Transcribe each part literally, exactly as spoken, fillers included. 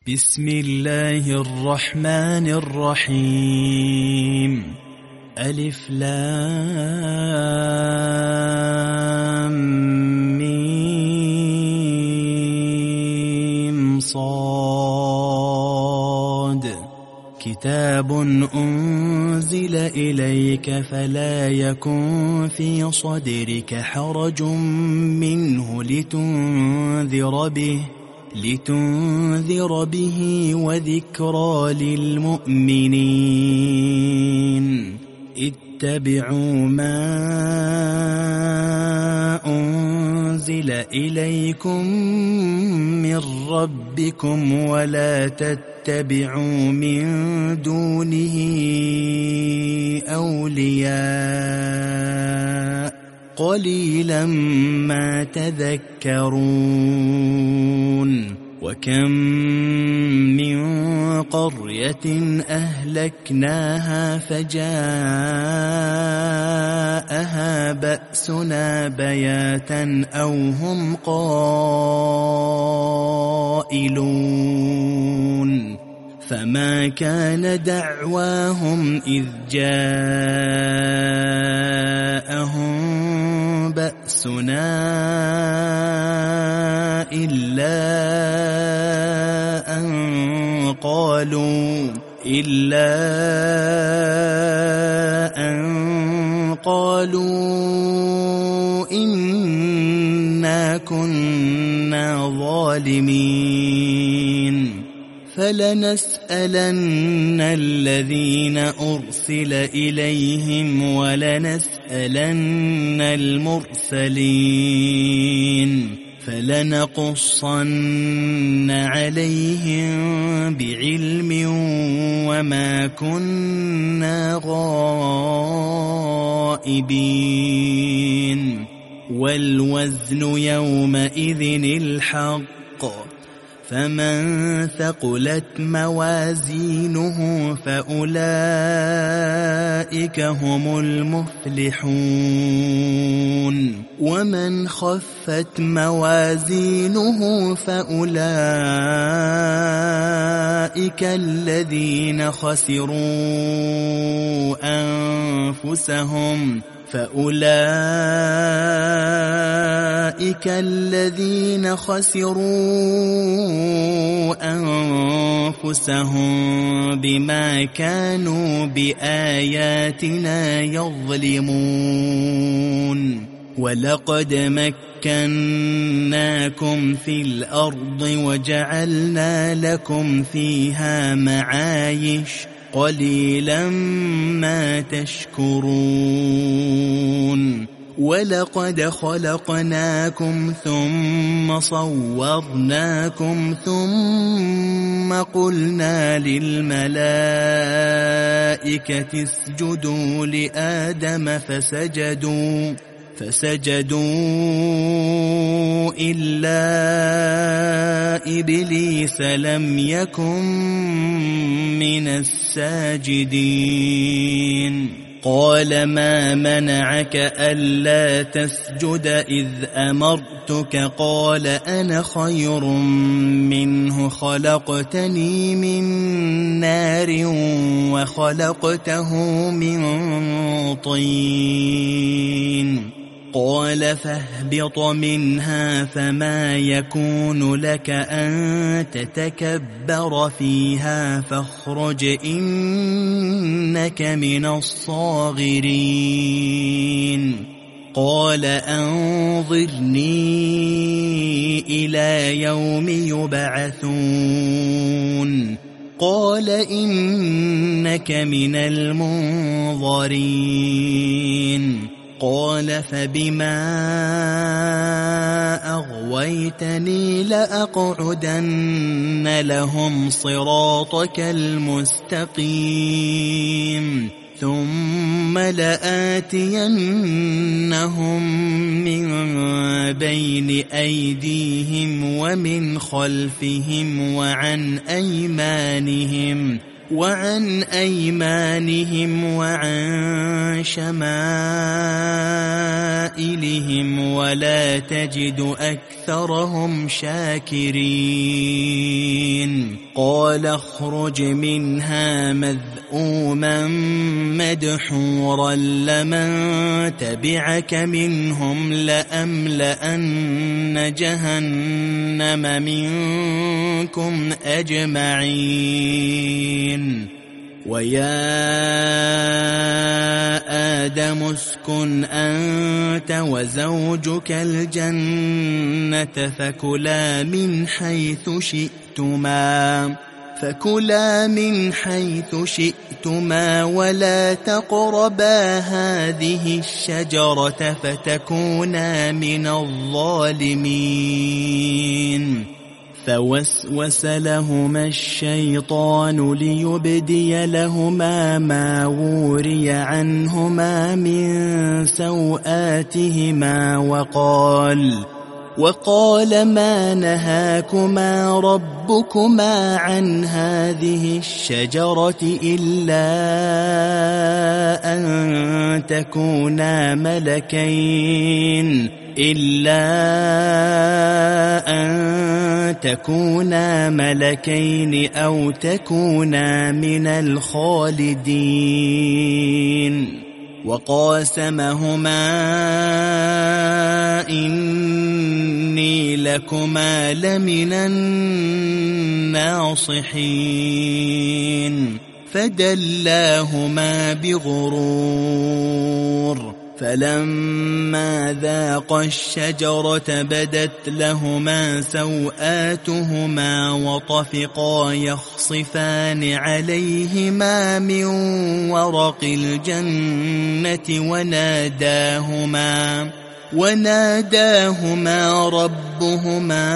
بسم الله الرحمن الرحيم. ألف لام ميم صاد. كتاب أنزل إليك فلا يكن في صدرك حرج منه لتنذر به لتنذر به وذكرى للمؤمنين. اتبعوا ما أنزل إليكم من ربكم ولا تتبعوا من دونه أولياء قليلا ما تذكرون. وكم من قرية أهلكناها فجاءها بأسنا بياتا أو هم قائلون. فما كان دعواهم إذ جاءهم بأسنا إلا أن قالوا إلا أن قالوا إنا كنا ظالمين. فلنسألن الذين أرسل إليهم ولنسألن المرسلين. فلنقصن عليهم بعلم وما كنا غائبين. والوزن يومئذ الحق. فمن ثقلت موازينه فأولئك هم المفلحون. ومن خفت موازينه فأولئك الذين خسروا أنفسهم فأولئك الذين خسروا أنفسهم بما كانوا بآياتنا يظلمون. ولقد مكناكم في الأرض وجعلنا لكم فيها معايش قليلا ما تشكرون. ولقد خلقناكم ثم صورناكم ثم قلنا للملائكة اسجدوا لآدم فسجدوا فسجدوا إلا إبليس لم يكن من الساجدين. قال ما منعك ألا تسجد إذ أمرتك؟ قال أنا خير منه خلقتني من نار وخلقته من طين. قال فاهبط منها فما يكون لك أن تتكبر فيها فاخرج إنك من الصاغرين. قال أنظرني إلى يوم يبعثون. قال إنك من المنظرين. قال فبما أغويتني لأقعدن لهم صراطك المستقيم ثم لآتينهم من بين أيديهم ومن خلفهم وعن أيمانهم وعن أيمانهم وعن شمائلهم ولا تجد أكثرهم شاكرين قال اخرج منها مذءوما مدحورا لمن تبعك منهم لأملأن جهنم منكم أجمعين ويا آدم اسكن أنت وزوجك الجنة فكلا من حيث شئتما فكلا من حيث شئتما ولا تقربا هذه الشجرة فتكونا من الظالمين فوسوس لهما الشيطان ليبدي لهما ما وري عنهما من سوآتهما وقال وقال ما نهاكما ربكما عن هذه الشجرة إلا أن تكونا ملكين إلا أن تكونا ملكين أو تكونا من الخالدين وقاسمهما إني لكما لمن الناصحين فدلاهما بغرور فلما ذاقا الشجرة بدت لهما سوآتهما وطفقا يخصفان عليهما من ورق الجنة وناداهما وناداهما ربهما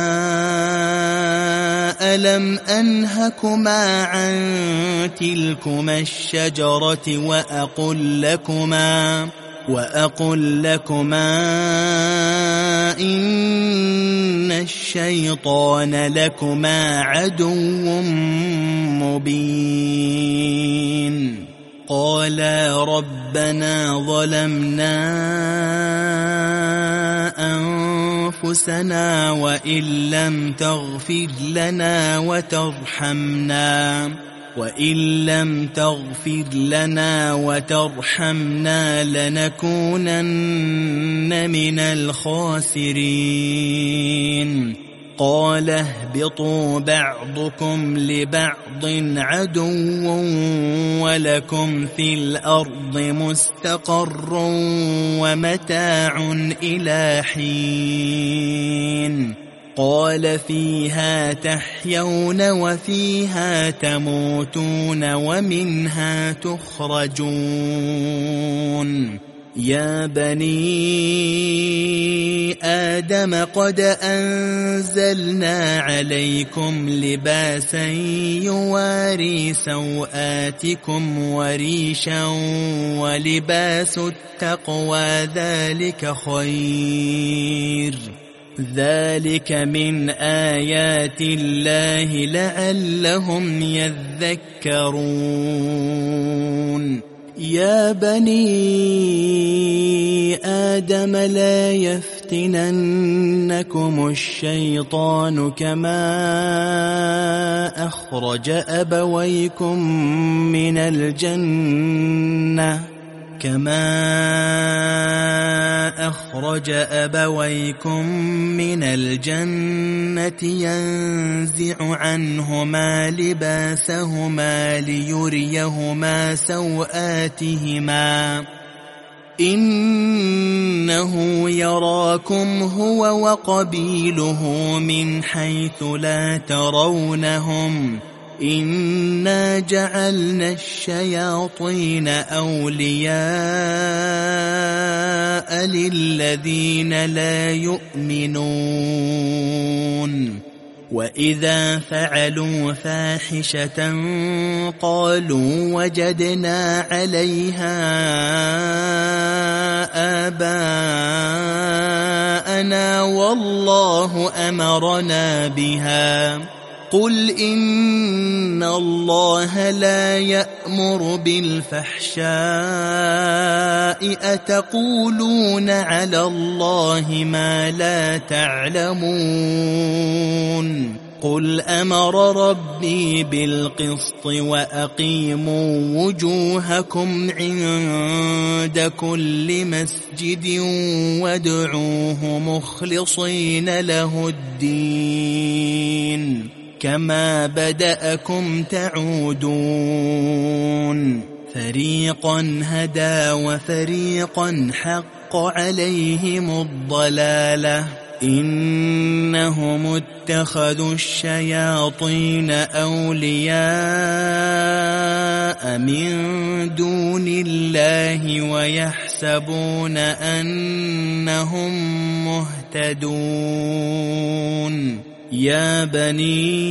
ألم أنهكما عن تلكما الشجرة وأقل لكما وأقل لكما إن الشيطان لكما عدو مبين قالا ربنا ظلمنا أنفسنا وإن لم تغفر لنا وترحمنا وإن لم تغفر لنا وترحمنا لنكونن من الخاسرين قال اهبطوا بعضكم لبعض عدو ولكم في الأرض مستقر ومتاع إلى حين قال فيها تحيون وفيها تموتون ومنها تخرجون يا بني آدم قد أنزلنا عليكم لباسا يواري سوآتكم وريشا ولباس التقوى ذلك خير ذلك من آيات الله لعلهم يذكرون يا بني آدم لا يفتننكم الشيطان كما أخرج أبويكم من الجنة كما أخرج أبويكم من الجنة ينزع عنهما لباسهما ليريهما سوآتهما إنه يراكم هو وقبيله من حيث لا ترونهم إنا جعلنا الشياطين أولياء للذين لا يؤمنون وإذا فعلوا فاحشة قالوا وجدنا عليها آباءنا والله أمرنا بها قل إن الله لا يأمر بالفحشاء أتقولون على الله ما لا تعلمون قل أمر ربي بالقسط وأقيموا وجوهكم عند كل مسجد وادعوه مخلصين له الدين كما بدأكم تعودون فريقا هدى وفريقا حق عليهم الضلالة إنهم اتخذوا الشياطين أولياء من دون الله ويحسبون أنهم مهتدون يا بني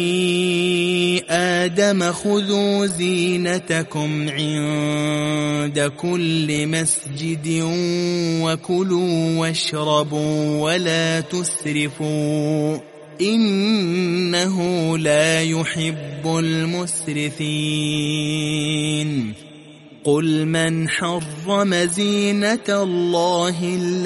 آدم خذوا زينتكم عند كل مسجد وكلوا واشربوا ولا تسرفوا إنه لا يحب المسرفين قل من حرم زينة الله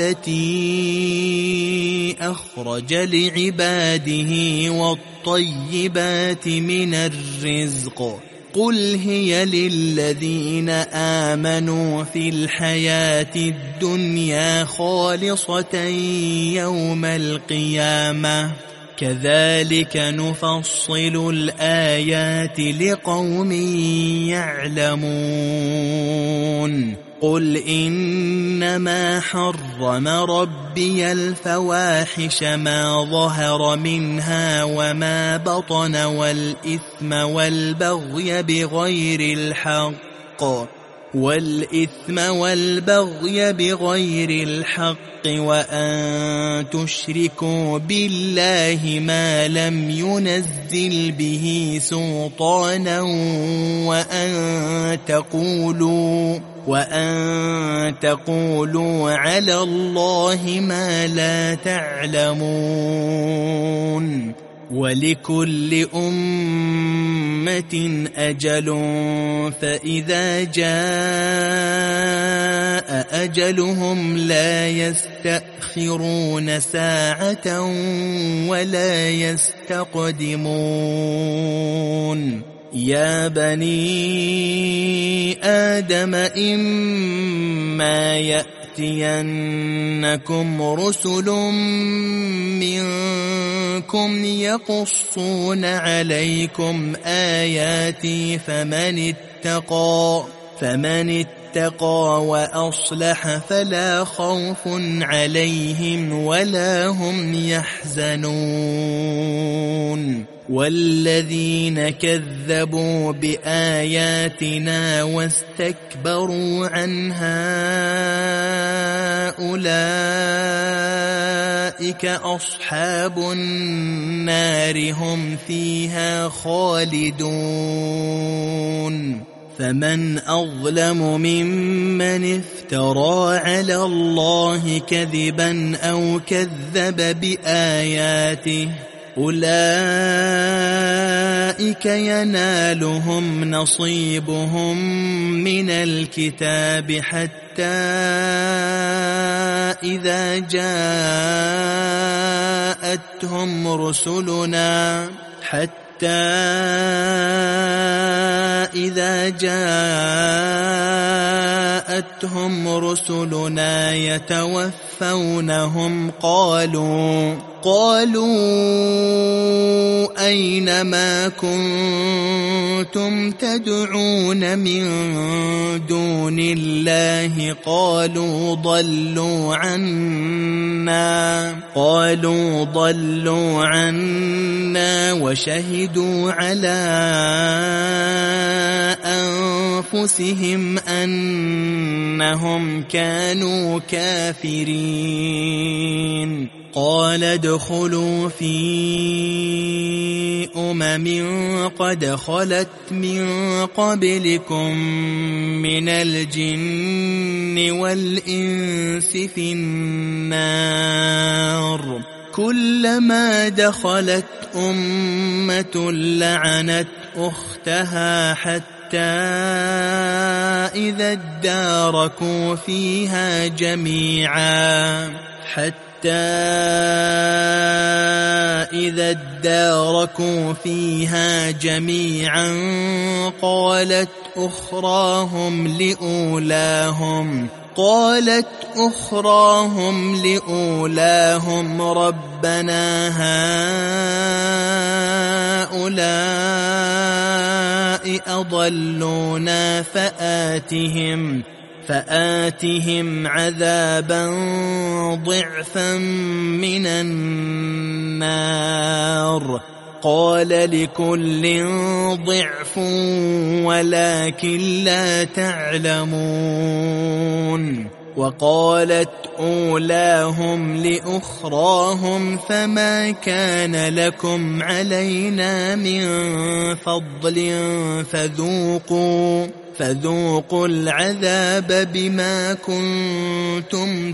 التي أخرج لعباده والطيبات من الرزق قل هي للذين آمنوا في الحياة الدنيا خالصة يوم القيامة كذلك نفصل الآيات لقوم يعلمون قل إنما حرم ربي الفواحش ما ظهر منها وما بطن والإثم والبغي بغير الحق والإثم والبغي بغير الحق وأن تشركوا بالله ما لم ينزل به سلطانا وأن تقولوا وأن تقولوا على الله ما لا تعلمون ولكل أمة أجل فإذا جاء أجلهم لا يستأخرون ساعة ولا يستقدمون يا بني آدم إما يأتينكم رسل منكم يقصون عليكم آياتي فمن اتقى فمن اتقى وأصلح فلا خوف عليهم ولا هم يحزنون والذين كذبوا بآياتنا واستكبروا عنها أولئك أصحاب النار هم فيها خالدون فمن أظلم ممن افترى على الله كذبا أو كذب بآياته أولئك ينالهم نصيبهم من الكتاب حتى إذا جاءتهم رسلنا حتى إذا جاءتهم رسلنا يتوفونهم قالوا قالوا أين ما كنتم تدعون من دون الله قالوا ضلوا عنا قالوا ضلوا عنا وشهدوا على أنفسهم أنهم كانوا كافرين قال ادخلوا في أمم قد خلت من قبلكم من الجن والإنس في النار كلما دخلت أمة لعنت أختها حتى إذا اداركوا فيها جميعا حتى إذا اداركوا فيها جميعا قالت أخراهم لأولاهم قالت أخراهم لأولاهم ربنا هؤلاء أضلونا فآتهم فآتهم عذابا ضعفا من النار قال لكل ضعف ولكن لا تعلمون وقالت أولاهم لأخراهم فما كان لكم علينا من فضل فذوقوا فذوقوا العذاب بما كنتم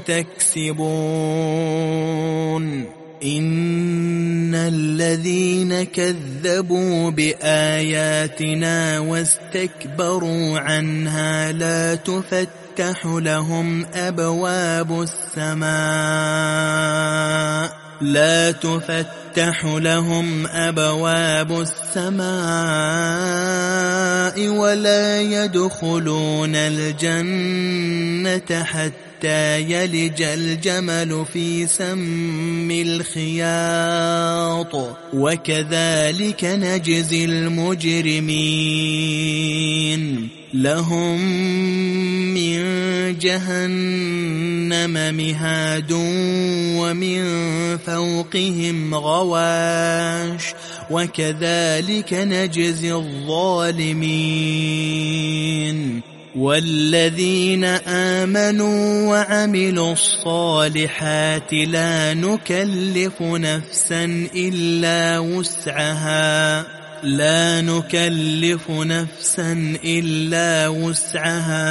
تكسبون إن الذين كذبوا بآياتنا واستكبروا عنها لا تفتح لهم أبواب السماء لا تفتح لهم أبواب السماء ولا يدخلون الجنة حتى يلج الجمل في سم الخياط وكذلك نجزي المجرمين لهم من جهنم مهاد ومن فوقهم غواش وكذلك نجزي الظالمين والذين آمنوا وعملوا الصالحات لا نكلف نفسا إلا وسعها لا نكلف نفسا إلا وسعها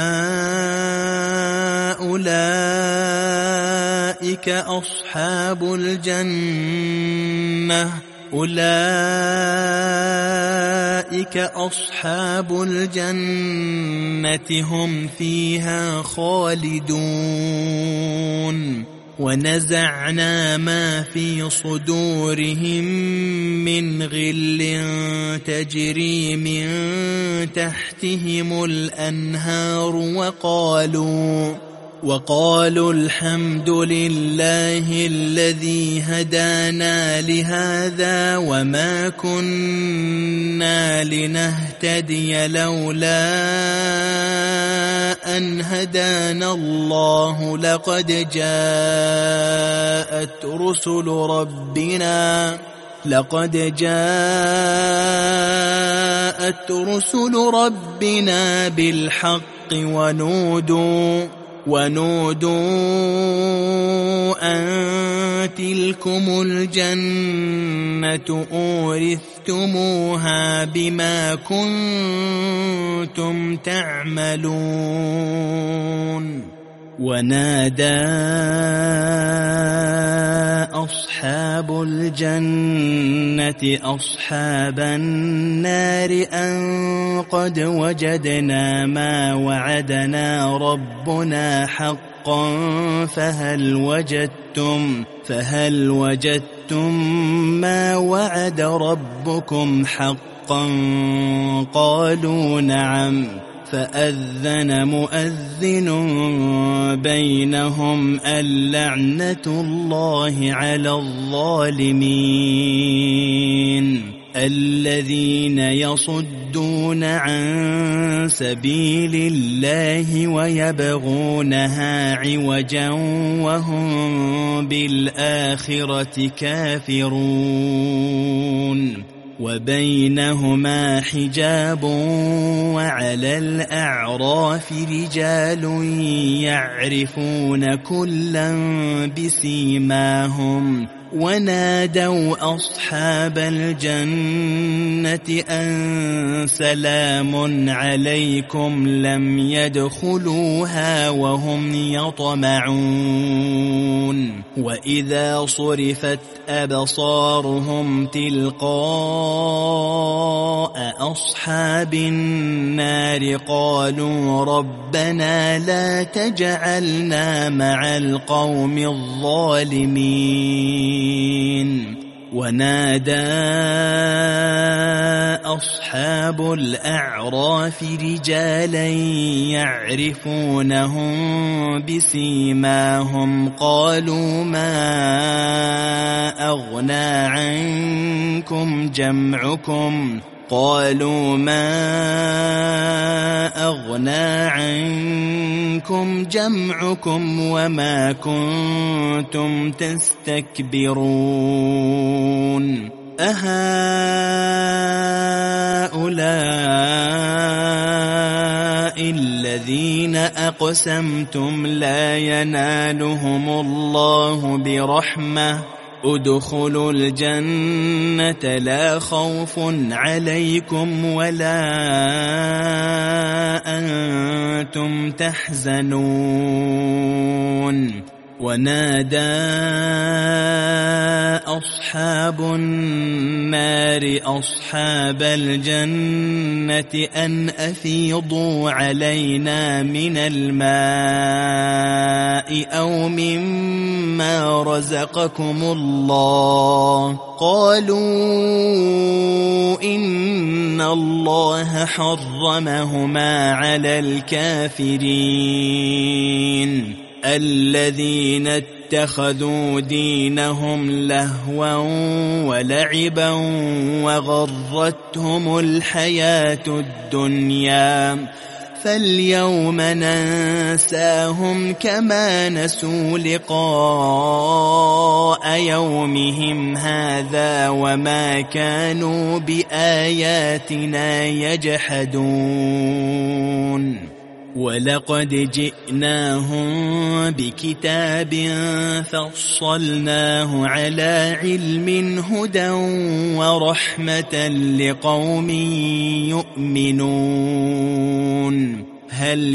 أولئك أصحاب الجنة أولئك أصحاب الجنة هم فيها خالدون ونزعنا ما في صدورهم من غل تجري من تحتهم الأنهار وقالوا وقالوا الحمد لله الذي هدانا لهذا وما كنا لنهتدي لولا أن هدانا الله لقد جاءت رسل ربنا لقد جاءت رسل ربنا بالحق ونودوا ونودوا أن تلكم الجنة أورثتموها بما كنتم تعملون ونادى أصحاب الجنة أصحاب النار أن قد وجدنا ما وعدنا ربنا حقا فهل وجدتم فهل وجدتم ما وعد ربكم حقا قالوا نعم فأذن مؤذن بينهم اللعنة الله على الظالمين الذين يصدون عن سبيل الله ويبغونها عوجا وهم بالآخرة كافرون وبينهما حجاب وعلى الأعراف رجال يعرفون كلا بسيماهم ونادوا أصحاب الجنة أن سلام عليكم لم يدخلوها وهم يطمعون وإذا صرفت أبصارهم تلقاء أصحاب النار قالوا ربنا لا تجعلنا مع القوم الظالمين ونادى أصحاب الأعراف رجالا يعرفونهم بسيماهم قالوا ما أغنى عنكم جمعكم قالوا ما أغنى عنكم جمعكم وما كنتم تستكبرون أهؤلاء الذين أقسمتم لا ينالهم الله برحمة ادخلوا الجنة لا خوف عليكم ولا أنتم تحزنون ونادى أصحاب النار أصحاب الجنة أن أفيضوا علينا من الماء أو مما رزقكم الله قالوا إن الله حرمهما على الكافرين الذين اتخذوا دينهم لهوا ولعبا وغرتهم الحياة الدنيا فاليوم ننساهم كما نسوا لقاء يومهم هذا وما كانوا بآياتنا يجحدون ولقد جئناهم بكتاب فصلناه على علم هدى ورحمة لقوم يؤمنون هل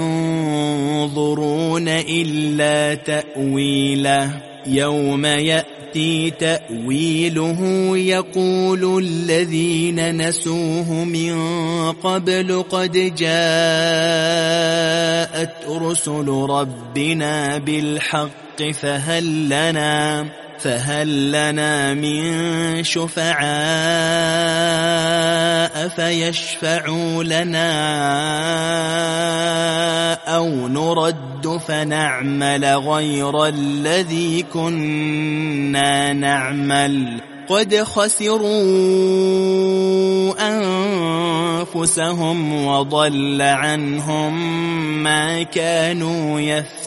ينظرون إلا تأويله يوم يأتي تأويله يقول الذين نسوه من قبل قد جاءت رسل ربنا بالحق فهل لنا فهل لنا من شفعاء فيشفعوا لنا أو نرد فنعمل غير الذي كنا نعمل قد خسروا أنفسهم وضل عنهم ما كانوا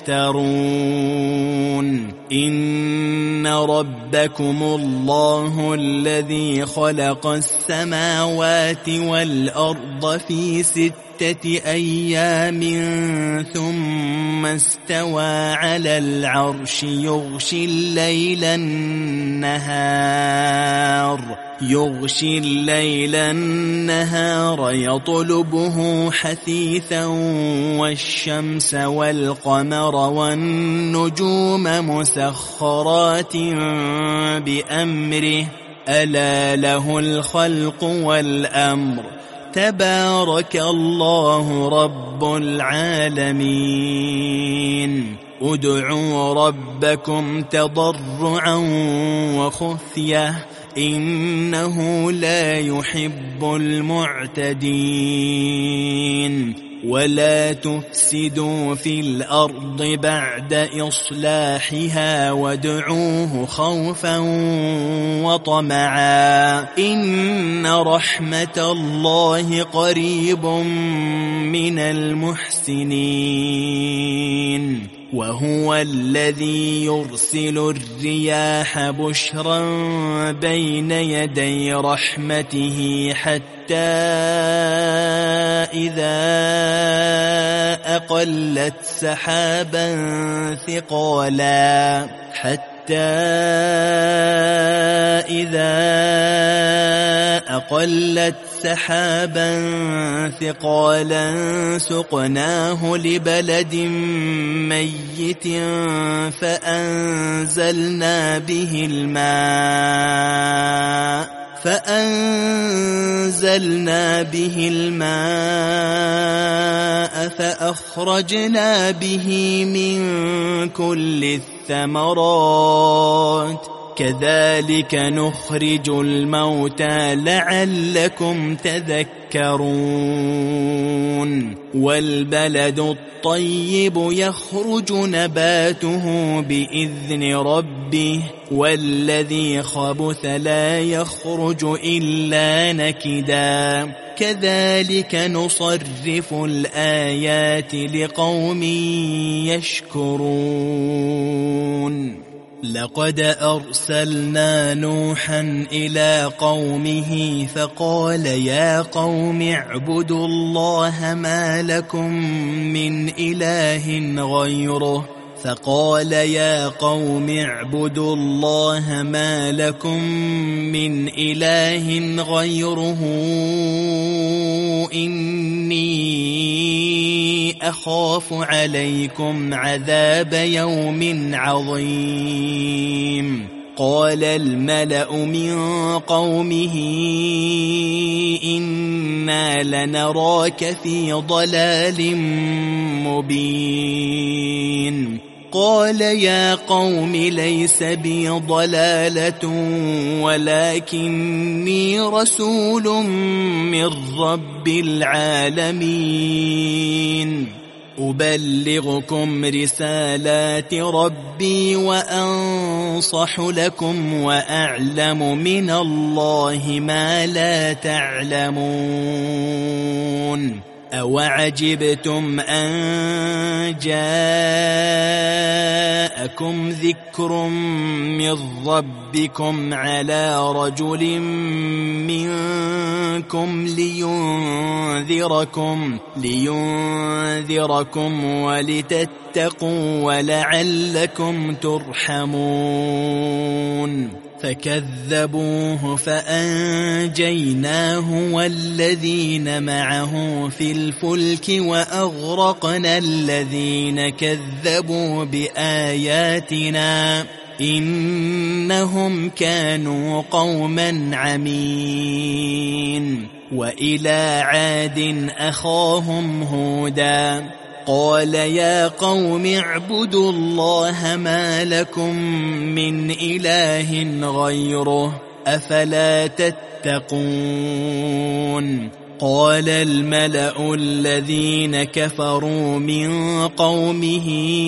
يفترون إن ربكم الله الذي خلق السماوات والأرض في ستة أيام ثم استوى على العرش يغشي الليل النهار يغشي الليل النهار يطلبه حثيثا والشمس والقمر والنجوم مسخرات بأمره ألا له الخلق والأمر تبارك الله رب العالمين ادعوا ربكم تضرعا وخفية إنه لا يحب المعتدين ولا تفسدوا في الأرض بعد إصلاحها وادعوه خوفا وطمعا إن رحمة الله قريب من المحسنين وهو الذي يرسل الرياح بشرا بين يدي رحمته حتى إذا أقلت سحابا ثقالا حتى إذا أقلت سحابا ثقالا سقناه لبلد ميت فأنزلنا به الماء فأنزلنا به الماء فأخرجنا به من كل الثمرات كذلك نخرج الموتى لعلكم تذكرون والبلد الطيب يخرج نباته بإذن ربه والذي خبث لا يخرج إلا نكدا كذلك نصرف الآيات لقوم يشكرون لقد أرسلنا نوحا إلى قومه فقال يا قوم اعبدوا الله ما لكم من إله غيره فقال يا قوم اعبدوا الله ما لكم من إله غيره إني أخاف عليكم عذاب يوم عظيم قال الملأ من قومه إنا لنراك في ضلال مبين قال يا قوم ليس بي ضلالة ولكني رسول من رب العالمين أبلغكم رسالات ربي وأنصح لكم وأعلم من الله ما لا تعلمون أوعجبتم أن جاءكم ذكر من ربكم على رجل منكم لينذركم لينذركم ولتتقوا ولعلكم ترحمون فكذبوه فأنجيناه والذين معه في الفلك وأغرقنا الذين كذبوا بآياتنا إنهم كانوا قوما عمين وإلى عاد أخاهم هودا قال يا قوم اعبدوا الله ما لكم من إله غيره أفلا تتقون قال الملأ الذين كفروا من قومه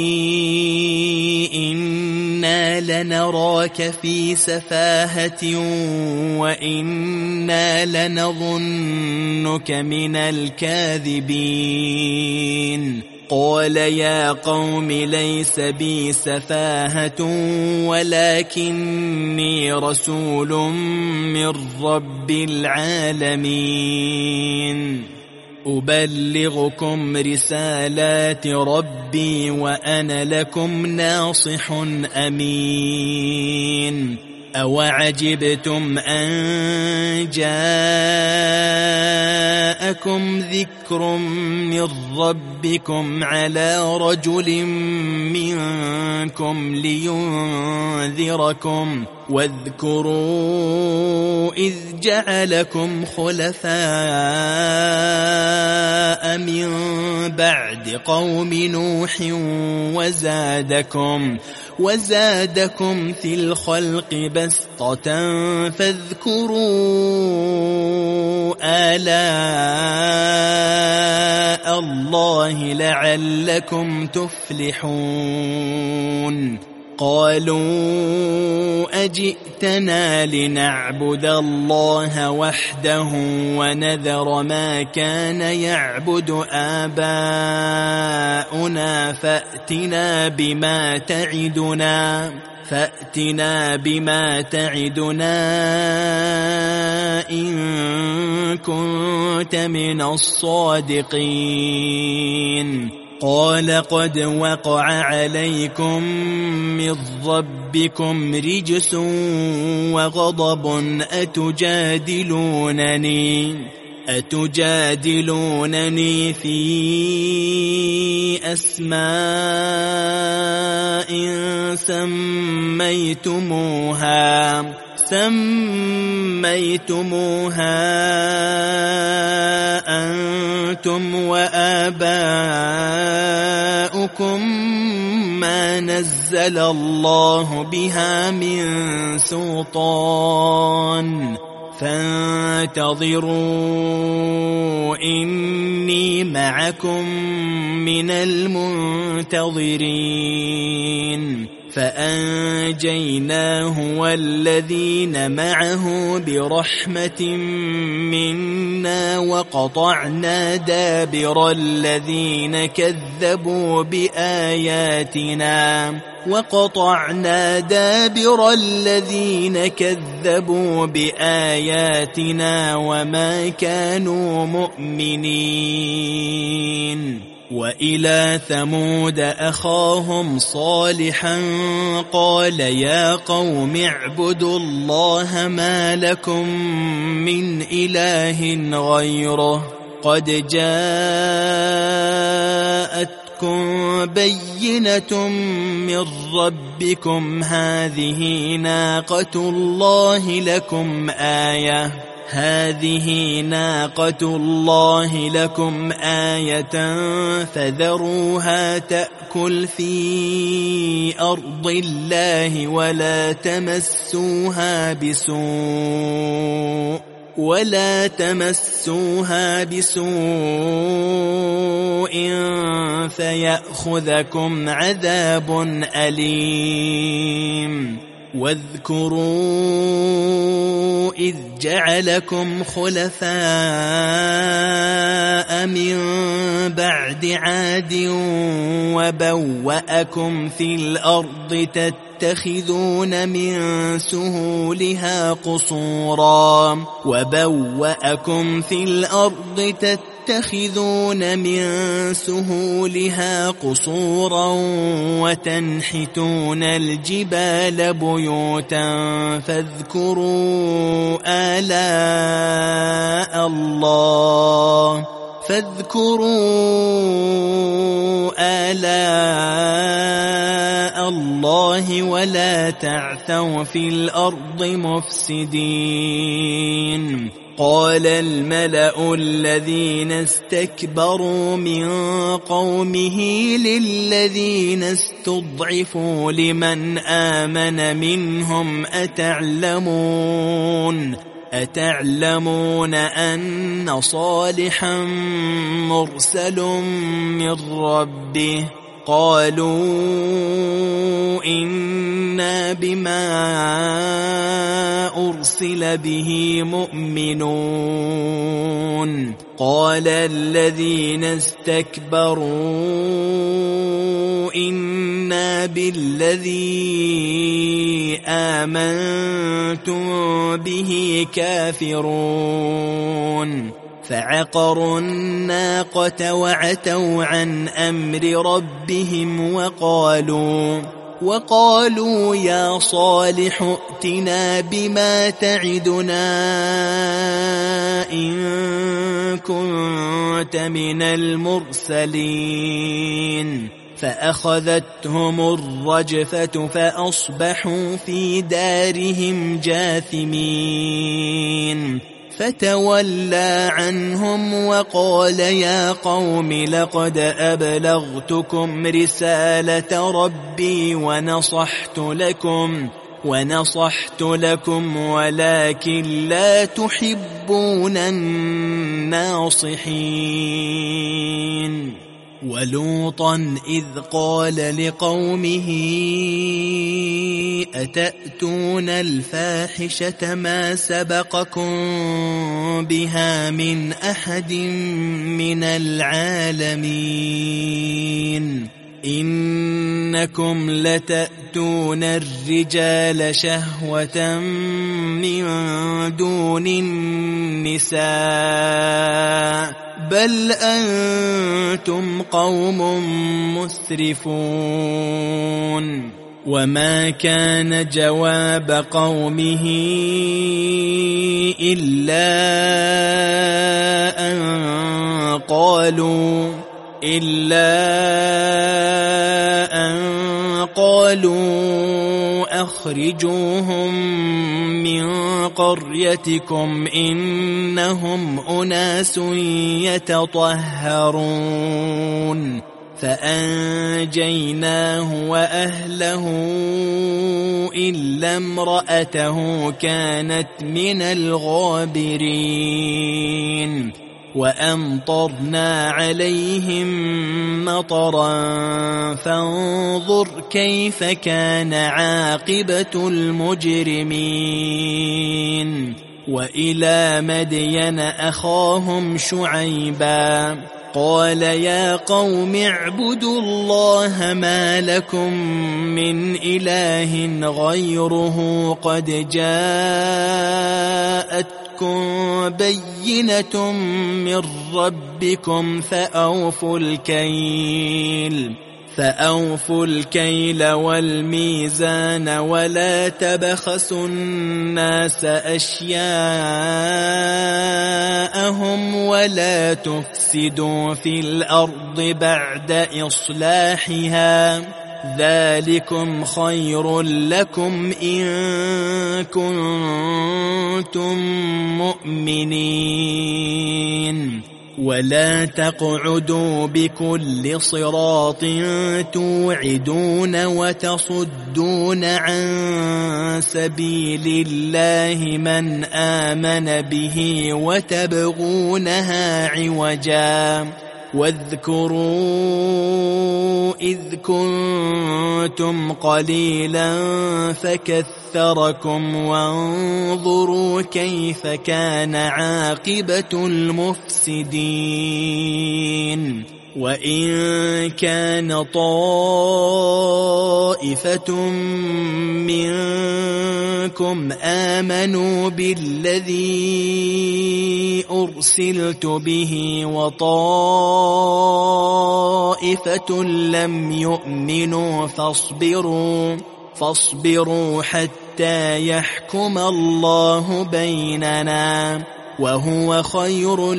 إنا لنراك في سفاهة وإنا لنظنك من الكاذبين قال يا قوم ليس بي سفاهة ولكني رسول من رب العالمين أبلغكم رسالات ربي وأنا لكم ناصح أمين أوعجبتم أن جاءكم ذكر من ربكم على رجل منكم لينذركم واذكروا إذ جعلكم خلفاء من بعد قوم نوح وزادكم وزادكم في الخلق بسطة فاذكروا آلاء الله لعلكم تفلحون قالوا أجئتنا لنعبد الله وحده ونذر ما كان يعبد آباؤنا فأتنا بما تعدنا فأتنا بما تعدنا إن كنت من الصادقين قال قد وقع عليكم من ربكم رجس وغضب أتجادلونني أتجادلونني في أسماء سميتموها سميتموها أنتم وآباؤكم ما نزل الله بها من سلطان فانتظروا إني معكم من المنتظرين فأنجيناه والذين معه برحمة منا وقطعنا دابر الذين كذبوا بآياتنا وقطعنا دابر الذين كذبوا بآياتنا وما كانوا مؤمنين. وإلى ثمود أخاهم صالحا قال يا قوم اعبدوا الله ما لكم من إله غيره قد جاءتكم بينة من ربكم هذه ناقة الله لكم آية هذه ناقة الله لكم آية فذروها تأكل في أرض الله ولا تمسوها بسوء ولا تمسوها بسوء فيأخذكم عذاب أليم. واذكروا إذ جعلكم خلفاء من بعد عاد وبوأكم في الأرض تتخذون من سهولها قصورا وبوأكم في الأرض تتخذون من سهولها قصورا وتنحتون الجبال بيوتا فاذكروا آلاء الله فاذكروا آلاء الله ولا تعثوا في الأرض مفسدين. قال الملأ الذين استكبروا من قومه للذين استضعفوا لمن آمن منهم أتعلمون أتعلمون أن صالحا مرسل من ربه قالوا إنا بما أرسل به مؤمنون. قال الذين استكبروا إنا بالذي آمنتم به كافرون. فعقروا الناقة وعتوا عن أمر ربهم وقالوا وقالوا يا صالح ائتنا بما تعدنا إن كنت من المرسلين. فأخذتهم الرجفة فأصبحوا في دارهم جاثمين. فتولى عنهم وقال يا قوم لقد أبلغتكم رسالة ربي ونصحت لكم ونصحت لكم ولكن لا تحبون الناصحين. ولوطا إذ قال لقومه أتأتون الفاحشة ما سبقكم بها من أحد من العالمين إنكم لتأتون الرجال شهوة من دون النساء بل أنتم قوم مسرفون. وما كان جواب قومه إلا أن قالوا إلا أن قالوا أخرجوهم من قريتكم إنهم أناس يتطهرون. فأنجيناه وأهله إلا امرأته كانت من الغابرين. وأمطرنا عليهم مطرا فانظر كيف كان عاقبة المجرمين. وإلى مدين أخاهم شعيبا قال يا قوم اعبدوا الله ما لكم من إله غيره قد جاءتكم بينة من ربكم فأوفوا الكيل فأوفوا الكيل والميزان ولا تبخسوا الناس أشياءهم ولا تفسدوا في الأرض بعد إصلاحها ذلكم خير لكم إن كنتم مؤمنين. ولا تقعدوا بكل صراط توعدون وتصدون عن سبيل الله من آمن به وتبغونها عوجا واذكروا إذ كنتم قليلا فكثركم وانظروا كيف كان عاقبة المفسدين. وإن كان طائفة منكم آمنوا بالذي أرسلت به وطائفة لم يؤمنوا فاصبروا فاصبروا حتى يحكم الله بيننا وهو خير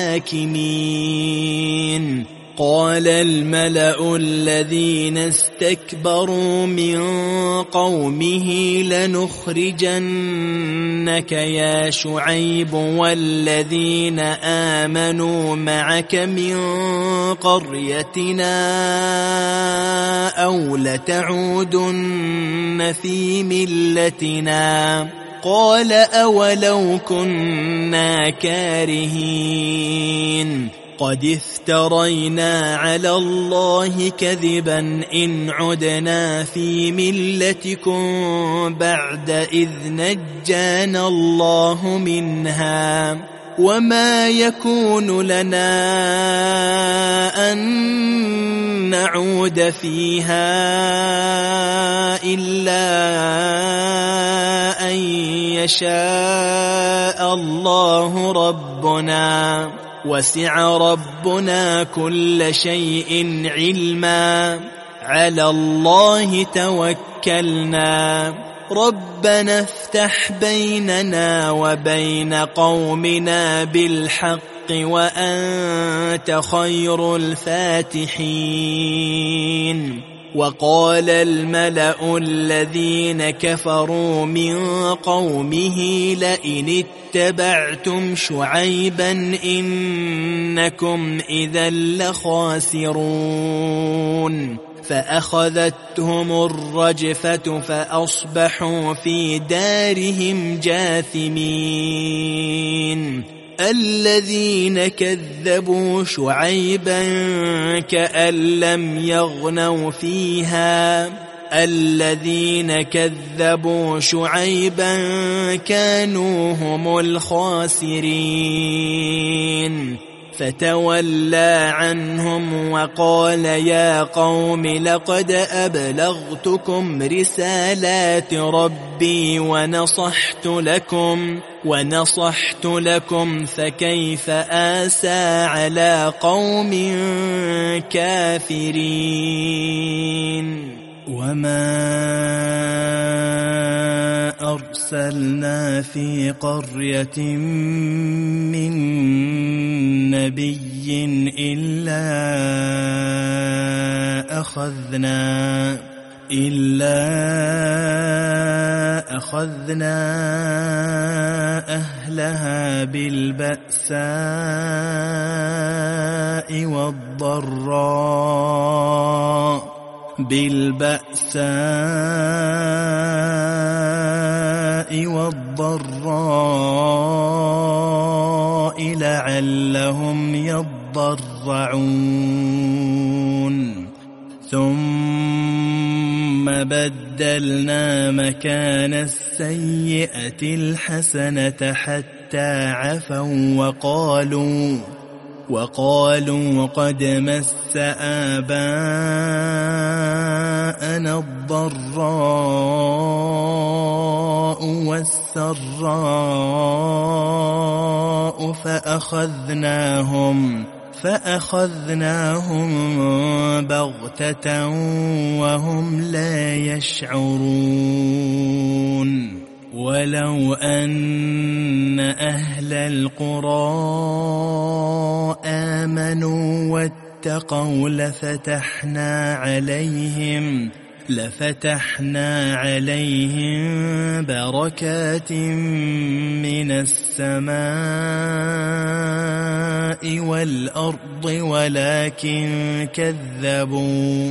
الحاكمين. قال الملأ الذين استكبروا من قومه لنخرجنك يا شعيب والذين آمنوا معك من قريتنا أو لتعودن في ملتنا. قال أولو كنا كارهين قد افترينا على الله كذبا إن عدنا في ملتكم بعد إذ نجانا الله منها وما يكون لنا أن نعود فيها إلا أن يشاء الله ربنا وسع ربنا كل شيء علما على الله توكلنا ربنا افتح بيننا وبين قومنا بالحق وأنت خير الفاتحين. وقال الملأ الذين كفروا من قومه لئن اتبعتم شعيبا إنكم إذا لخاسرون. فأخذتهم الرجفة فأصبحوا في دارهم جاثمين. الذين كذبوا شعيبا كأن لم يغنوا فيها الذين كذبوا شعيبا كانوا هم الخاسرين. فتولى عنهم وقال يا قوم لقد أبلغتكم رسالات ربي ونصحت لكم ونصحت لكم فكيف آسى على قوم كافرين. وما أرسلنا في قرية من نبي إلا أخذنا إلا أخذنا أهلها بالبأساء والضراء بالبأساء والضراء لعلهم يضرعون. ثم بدلنا مكان السيئة الحسنة حتى عفوا وقالوا وقالوا قد مس آباءنا الضراء والسراء فأخذناهم فأخذناهم بغتة وهم لا يشعرون. ولو أن أهل القرى آمنوا واتقوا لفتحنا عليهم لفتحنا عليهم بركات من السماء والأرض ولكن كذبوا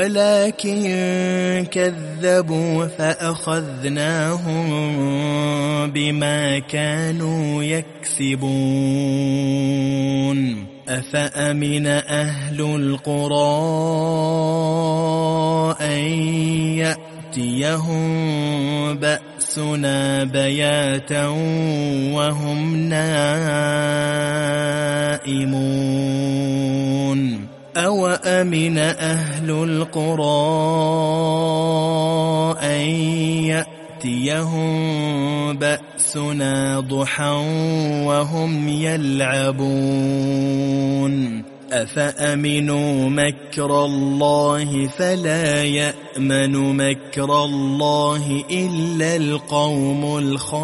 ولكن كذبوا فأخذناهم بما كانوا يكسبون. أفأمن أهل القرى أن يأتيهم بأسنا بياتا وهم نائمون. أوأمن أهل القرى أن يأتيهم بأسنا ضحى وهم يلعبون. أفأمنوا مكر الله فلا يأمن مكر الله إلا القوم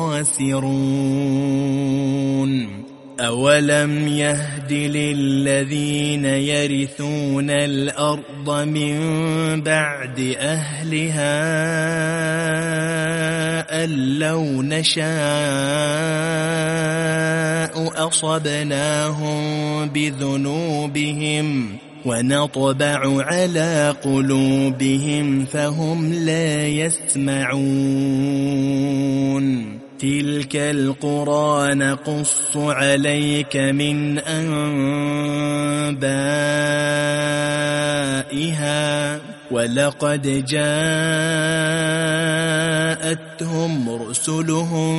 الخاسرون. أولم يهد للذين يرثون الأرض من بعد أهلها أن لو نشاء أصبناهم بذنوبهم ونطبع على قلوبهم فهم لا يسمعون. تلك القرى نقص عليك من أنبائها ولقد جاءتهم رسلهم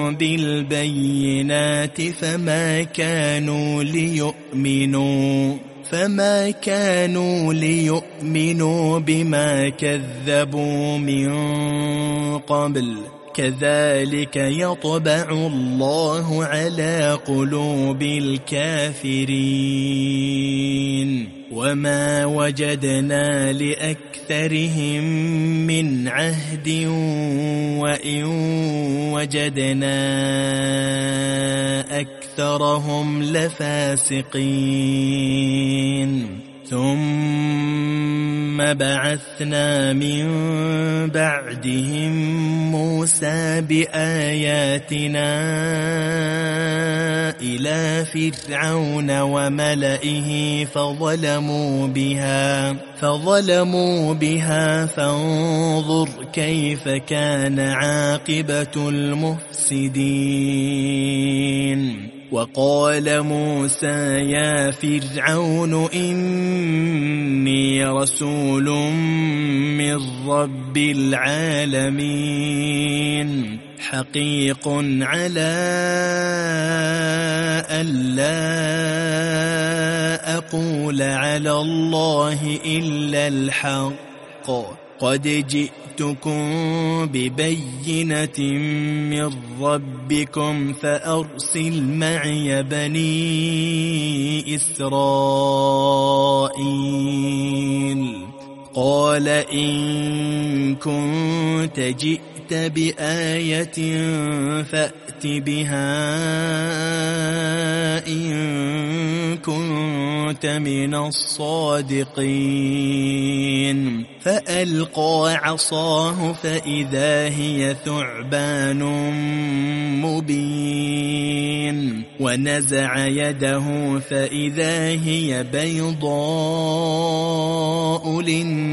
بالبينات فما كانوا ليؤمنوا فما كانوا ليؤمنوا بما كذبوا من قبل كذلك يطبع الله على قلوب الكافرين. وما وجدنا لأكثرهم من عهد وإن وجدنا أكثرهم لفاسقين. ثم بعثنا من بعدهم موسى بآياتنا إلى فرعون وملئه فظلموا بها فظلموا بها فانظر كيف كان عاقبة المفسدين. وقال موسى يا فرعون إني رسول من رب العالمين حقيق على ألا أقول على الله إلا الحق قد جئتكم ببينة من ربكم فأرسل معي بني إسرائيل قال إن كنت جئت بآية فأت بها إن كنت من الصادقين فألقى عصاه فإذا هي ثعبان مبين ونزع يده فإذا هي بيضاء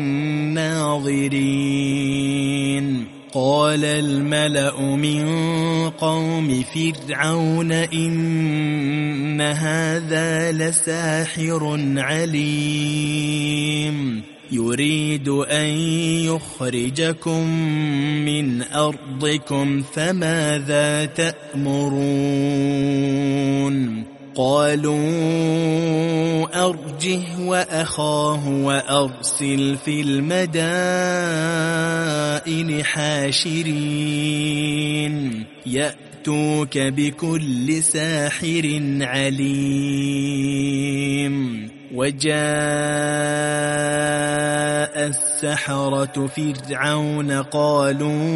للناظرين قال الملأ من قوم فرعون إن هذا لساحر عليم يريد أن يخرجكم من أرضكم فماذا تأمرون قالوا أرجه وأخاه وأرسل في المدائن حاشرين يأتوك بكل ساحر عليم وجاء السحرة فرعون قالوا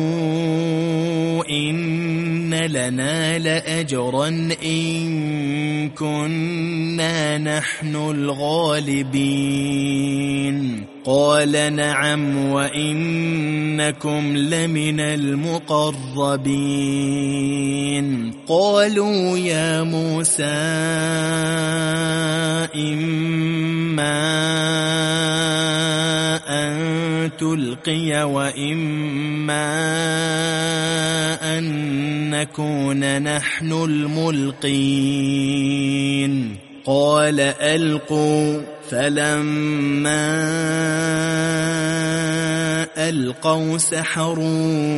إن لنا لأجرا إن كنا نحن الغالبين قال نعم وإنكم لمن المقربين قالوا يا موسى إما أن تلقي وإما أن نكون نحن الملقين قال ألقوا فلما ألقوا سحروا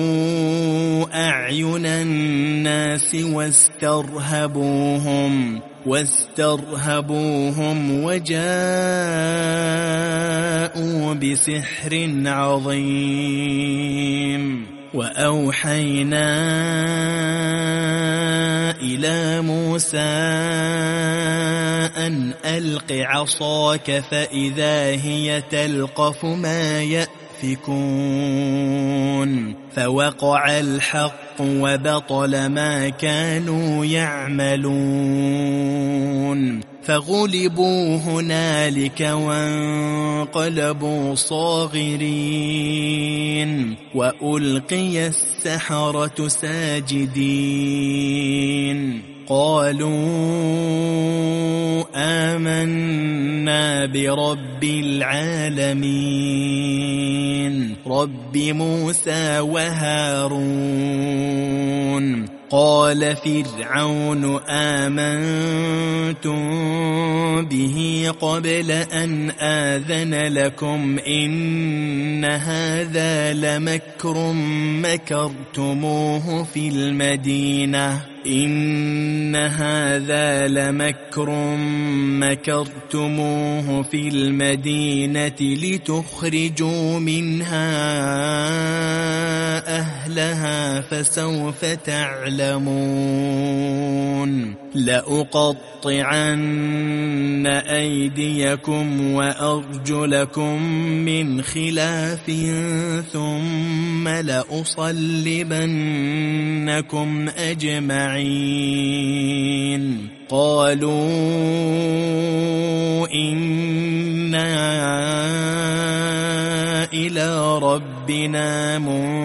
أعين الناس واسترهبوهم واسترهبوهم وجاءوا بسحر عظيم وأوحينا إلى موسى أن ألق عصاك فإذا هي تلقف ما يأفكون فوقع الحق وبطل ما كانوا يعملون فغلبوا هنالك وانقلبوا صاغرين وألقي السحرة ساجدين قالوا آمنا برب العالمين رب موسى وهارون قال فرعون آمنتم به قبل أن آذن لكم إن هذا لمكر مكرتموه في المدينة إن هذا لمكر مكرتموه في المدينة لتخرجوا منها أهلها فسوف تعلمون لأقطعن أيديكم وأرجلكم من خلاف ثم لأصلبنكم أجمعين قالوا إنا إلى ربنا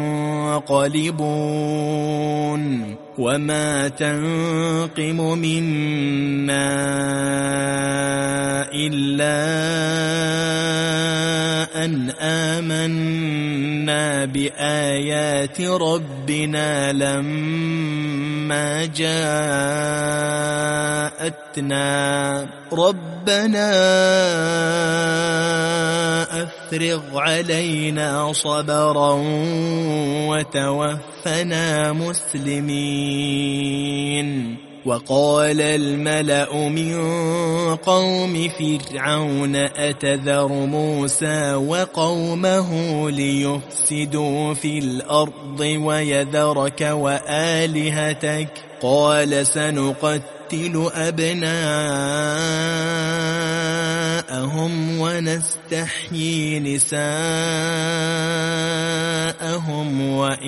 منقلبون وما تنقم منا إلا أن آمنا فأتنا بآيات ربنا لما جاءتنا ربنا أفرغ علينا صبرا وتوفنا مسلمين. وقال الملأ من قوم فرعون أتذر موسى وقومه ليفسدوا في الأرض ويذرك وآلهتك قال سنقتل أبناءهم ونستحيي نساءهم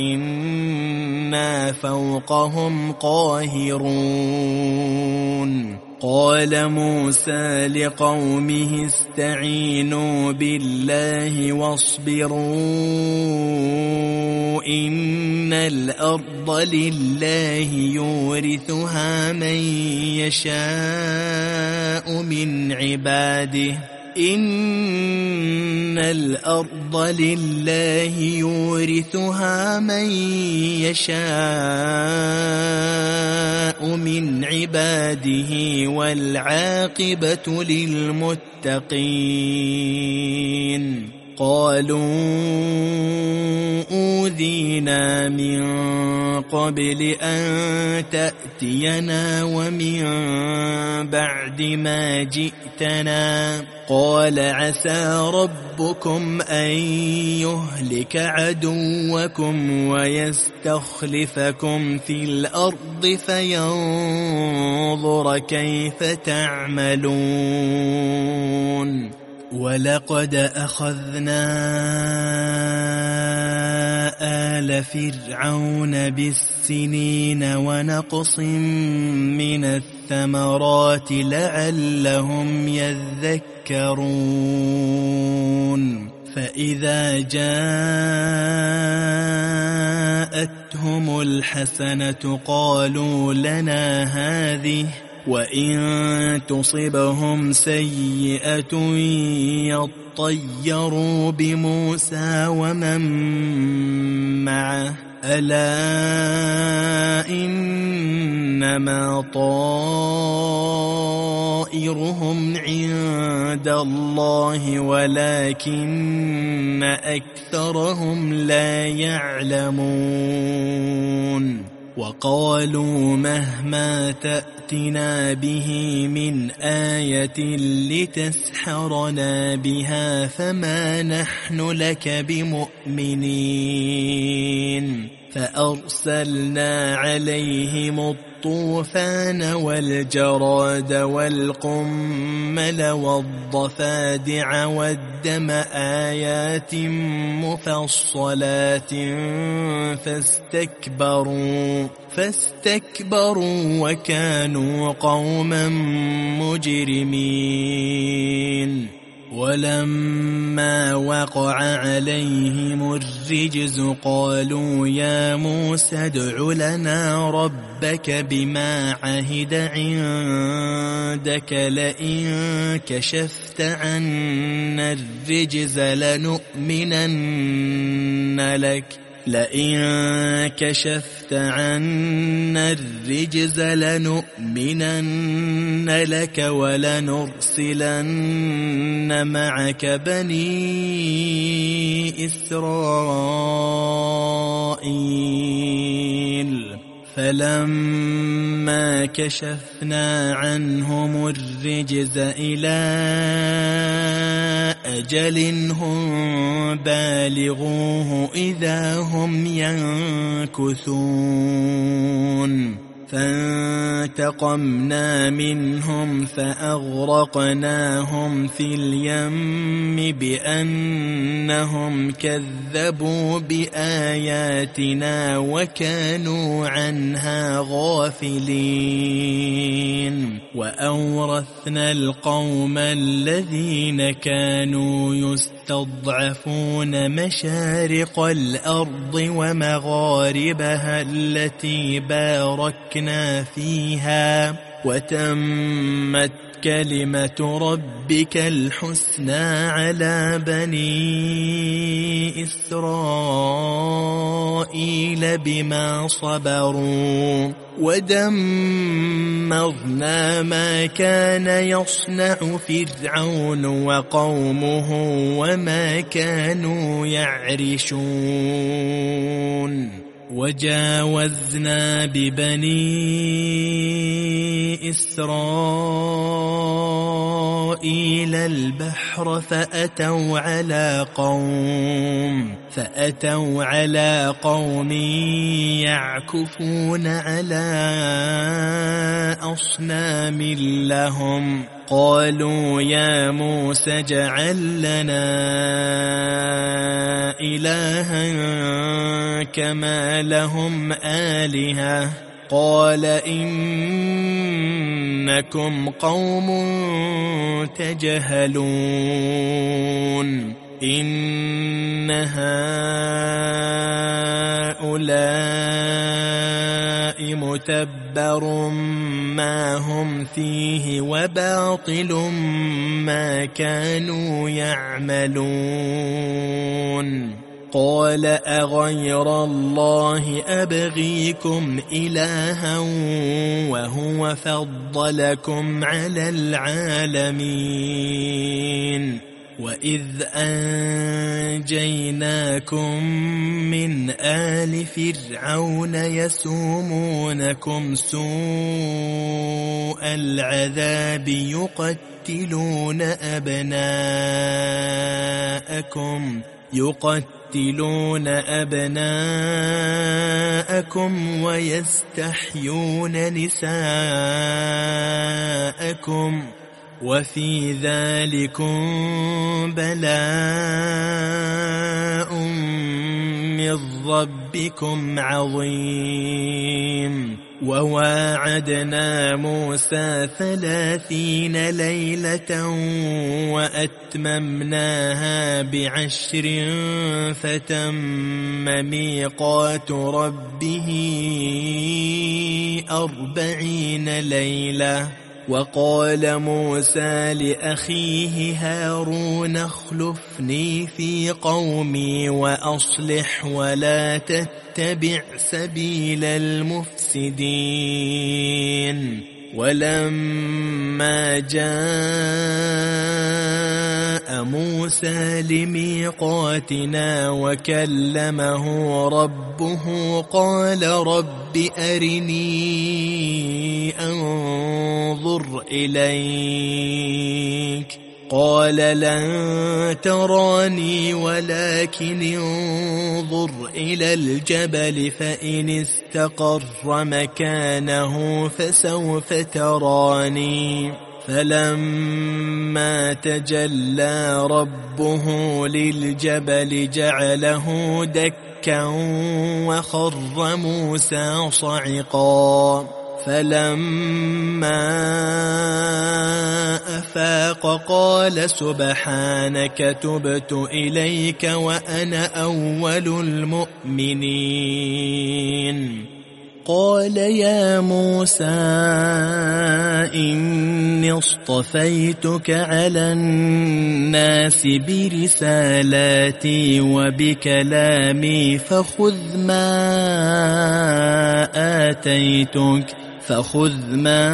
وإنا فوقهم قاهرون. قال موسى لقومه استعينوا بالله واصبروا إن الأرض لله يورثها من يشاء من عباده إن الأرض لله يورثها من يشاء من عباده والعاقبة للمتقين. قالوا أوذينا من قبل أن تأتينا ومن بعد ما جئتنا قال عسى ربكم أن يهلك عدوكم ويستخلفكم في الأرض فينظر كيف تعملون. ولقد أخذنا آل فرعون بالسنين ونقص من الثمرات لعلهم يذكرون. فإذا جاءتهم الحسنة قالوا لنا هذه وإن تصبهم سيئة يطيروا بموسى ومن معه ألا إنما طائرهم عند الله ولكن أكثرهم لا يعلمون. وقالوا مهما تأتنا به من آية لتسحرنا بها فما نحن لك بمؤمنين. فأرسلنا عليهم الطوفان والجراد والقمل والضفادع والدم آيات مفصلات فاستكبروا فاستكبروا وكانوا قوما مجرمين. ولما وقع عليهم الرجز قالوا يا موسى ادع لنا ربك بما عهد عندك لئن كشفت عنا الرجز لنؤمنن لك لئن كشفت عنا الرجز لنؤمنن لك ولنرسلن معك بني إسرائيل. فلما كشفنا عنهم الرجز إلى أجل هم بالغوه إذا هم ينكثون. فانتقمنا منهم فأغرقناهم في اليم بأنهم كذبوا بآياتنا وكانوا عنها غافلين. وأورثنا القوم الذين كانوا يستضعفون مشارق الأرض ومغاربها التي باركنا فيها وتمت كلمة ربك الحسنى على بني إسرائيل بما صبروا ودمرنا ما كان يصنع فرعون وقومه وما كانوا يعرشون وجاوزنا ببني إسرائيل البحر فأتوا على قوم فأتوا على قوم يعكفون على أصنام لهم قالوا يا موسى اجعل لنا إلها كما لهم آلهة قال إنكم قوم تجهلون إن هؤلاء متبر ما هم فيه وباطل ما كانوا يعملون قال أغير الله أبغيكم إلها وهو فضلكم على العالمين وإذ أنجيناكم من آل فرعون يسومونكم سوء العذاب يقتلون أبناءكم يقتلون أبناءكم ويستحيون نساءكم وفي ذلكم بلاء من ربكم عظيم وواعدنا موسى ثلاثين ليلة وأتممناها بعشر فتم ميقات ربه أربعين ليلة وقال موسى لأخيه هارون اخلفني في قومي وأصلح ولا تتبع سبيل المفسدين ولما جاء موسى لميقاتنا وكلمه ربه قال رب أرني أنظر إليك قال لن تراني ولكن انظر إلى الجبل فإن استقر مكانه فسوف تراني فلما تجلى ربه للجبل جعله دكا وخر موسى صعقا فلما أفاق قال سبحانك تبت إليك وأنا أول المؤمنين قال يا موسى إني اصطفيتك على الناس برسالاتي وبكلامي فخذ ما آتيتك فخذ ما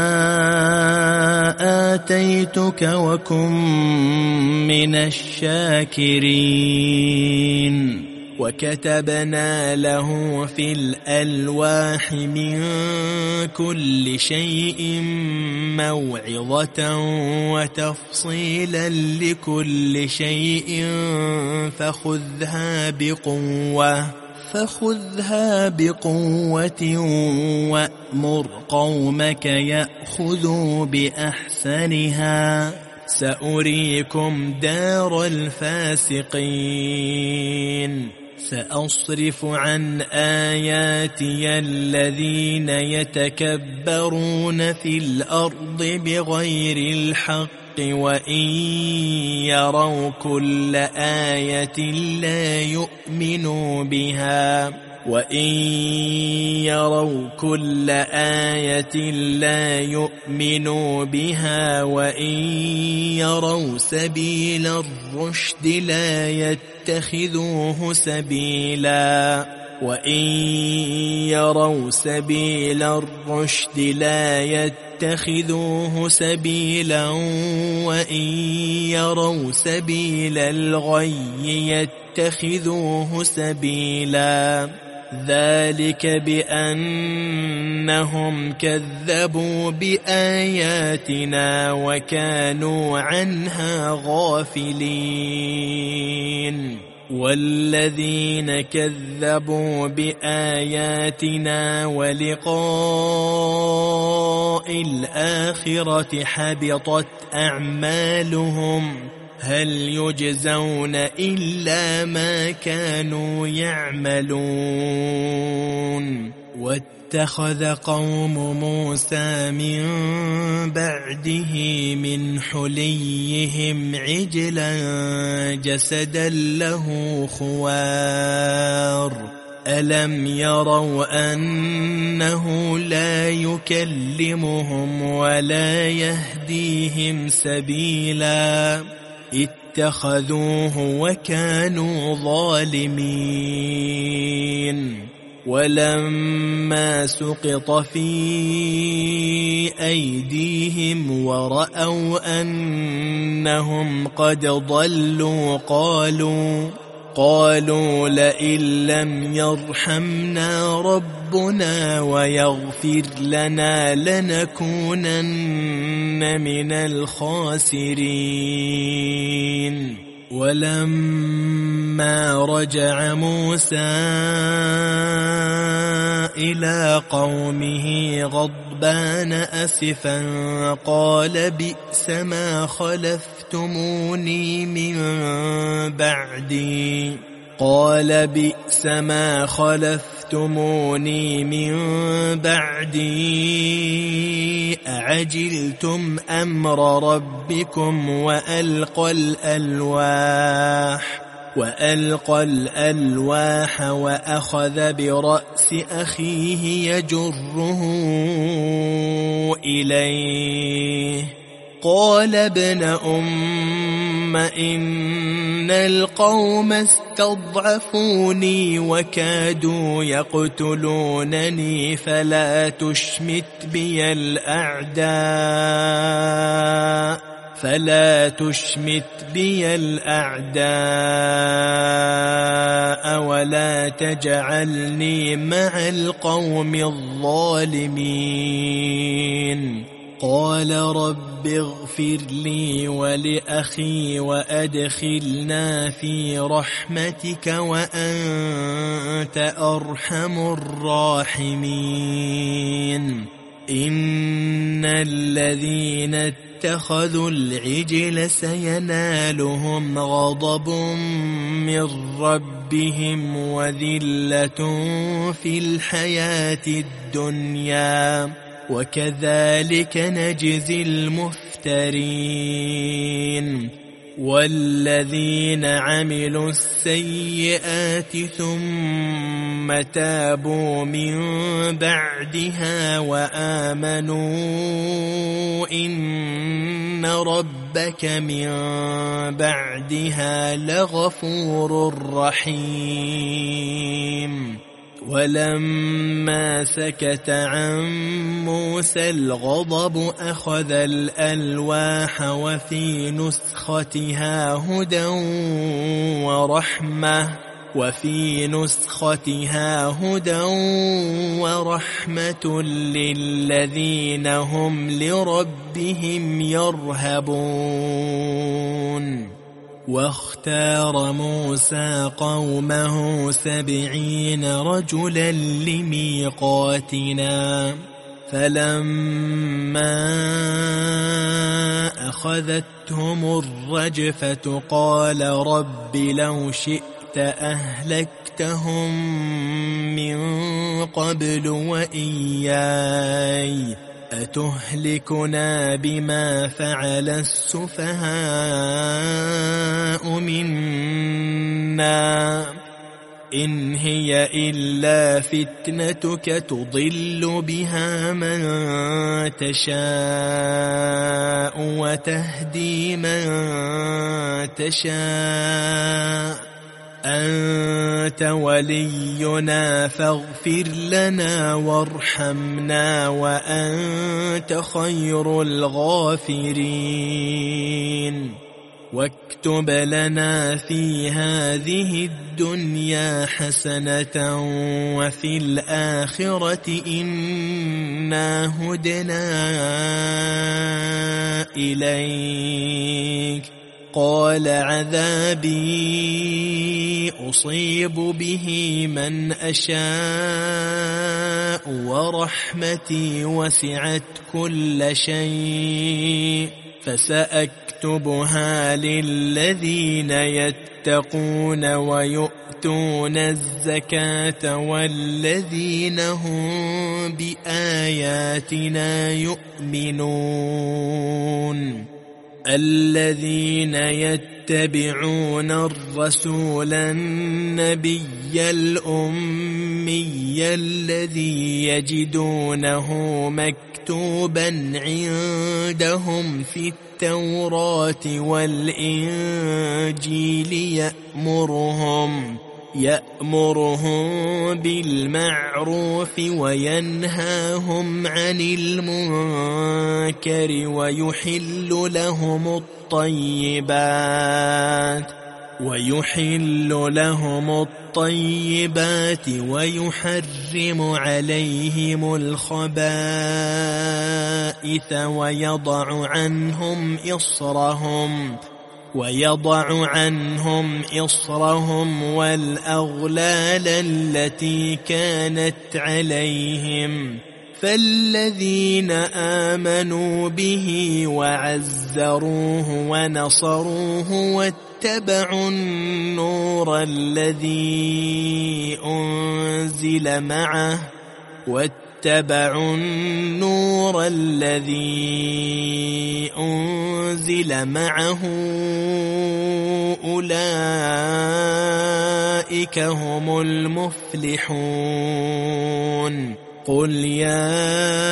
آتيتك وكن من الشاكرين وكتبنا له في الألواح من كل شيء موعظة وتفصيلا لكل شيء فخذها بقوة فخذها بقوة وأمر قومك يأخذوا بأحسنها سأريكم دار الفاسقين سأصرف عن آياتي الذين يتكبرون في الأرض بغير الحق وإن يروا كل آية لا يؤمنوا بها وإن يروا كل آية لا يؤمنوا بها وإن يروا سبيل الرشد لا يتخذوه سبيلا وإن يروا سبيل الرشد لا يتخذوه سبيلا وإن يروا سبيل الغي يتخذوه سبيلا ذلك بأنهم كذبوا بآياتنا وكانوا عنها غافلين والذين كذبوا بآياتنا ولقاء الآخرة حبطت أعمالهم هل يجزون إلا ما كانوا يعملون واتخذ قوم موسى من بعده من حليهم عجلا جسدا له خوار ألم يروا أنه لا يكلمهم ولا يهديهم سبيلا اتخذوه وكانوا ظالمين ولما سقط في أيديهم ورأوا أنهم قد ضلوا قالوا قالوا لئن لم يرحمنا ربنا ويغفر لنا لنكونن من الخاسرين ولما رجع موسى إلى قومه غضبان أسفا قال بئس ما خلفتموني من بعدي قال بئس ما خلفتموني من بعدي أعجلتم أمر ربكم وألقى الألواح وألقى الألواح وأخذ برأس أخيه يجره إليه قال ابن أم إن القوم استضعفوني وكادوا يقتلونني فلا تشمت بي الأعداء فلا تشمت بي الأعداء ولا تجعلني مع القوم الظالمين قال رب اغفر لي ولأخي وأدخلنا في رحمتك وأنت أرحم الراحمين إن الذين اتخذوا العجل سينالهم غضب من ربهم وذلة في الحياة الدنيا وكذلك نجزي المفترين والذين عملوا السيئات ثم تابوا من بعدها وآمنوا إن ربك من بعدها لغفور رحيم ولما سكت عن موسى الغضب أخذ الألواح وفي نسختها هدى ورحمة وفي نسختها هدى ورحمة للذين هم لربهم يرهبون واختار موسى قومه سبعين رجلا لميقاتنا فلما أخذتهم الرجفة قال رب لو شئت أهلكتهم من قبل وإياي أتهلكنا بما فعل السفهاء منا إن هي إلا فتنتك تضل بها من تشاء وتهدي من تشاء أنت ولينا فاغفر لنا وارحمنا وأنت خير الغافرين واكتب لنا في هذه الدنيا حسنة وفي الآخرة إنا هدنا إليك قال عذابي أصيب به من أشاء ورحمتي وسعت كل شيء فسأكتبها للذين يتقون ويؤتون الزكاة والذين هم بآياتنا يؤمنون الذين يتبعون الرسول النبي الأمي الذي يجدونه مكتوبا عندهم في التوراة والإنجيل يأمرهم يأمرهم بالمعروف وينهاهم عن المنكر ويحل لهم الطيبات ويحل لهم الطيبات ويحرم عليهم الخبائث ويضع عنهم إصرهم ويضع عنهم إصرهم والأغلال التي كانت عليهم فالذين آمنوا به وعزروه ونصروه واتبعوا النور الذي أنزل معه واتبعوا النور الذي أنزل معه أولئك هم المفلحون قل يا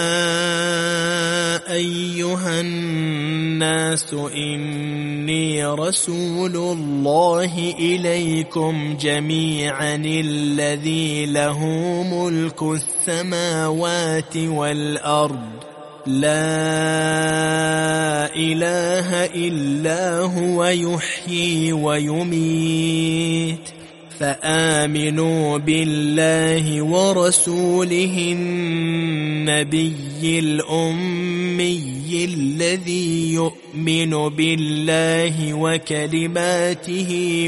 أيها الناس إني رسول الله إليكم جميعا الذي له ملك السماوات والأرض لا إله إلا هو يحيي ويميت فآمنوا بالله ورسوله النبي الأمي الذي يؤمن بالله وكلماته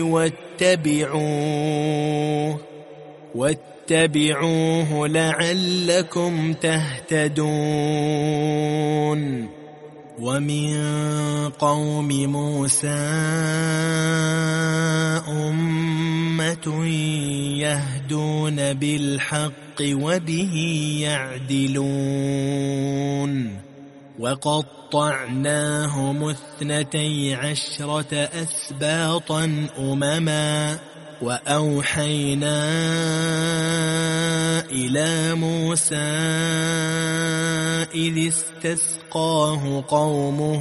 واتبعوه واتبعوه لعلكم تهتدون ومن قوم موسى أمة يهدون بالحق وبه يعدلون وقطعناهم اثنتي عشرة أسباطا أمما وأوحينا إلى موسى إذ استسقاه قومه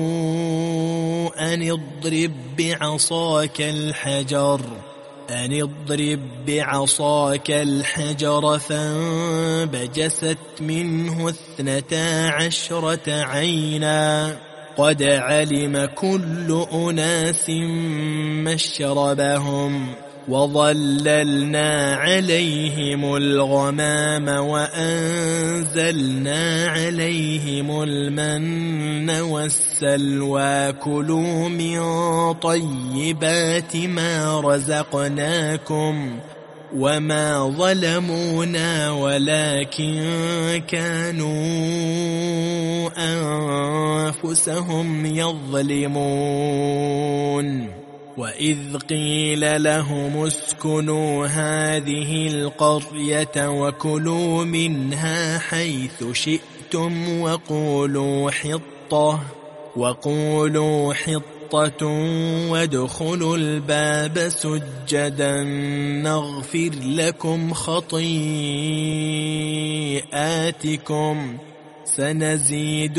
أن اضرب بعصاك الحجر أن اضرب بعصاك الحجر فانبجست منه اثنتا عشرة عينا قد علم كل أناس مشربهم وظللنا عليهم الغمام وأنزلنا عليهم المن والسلوى كلوا من طيبات ما رزقناكم وما ظلمونا ولكن كانوا أنفسهم يظلمون وإذ قيل لهم اسكنوا هذه القرية وكلوا منها حيث شئتم وقولوا حطة وقولوا حطة حطة وادخلوا الباب سجدا نغفر لكم خطيئاتكم سنزيد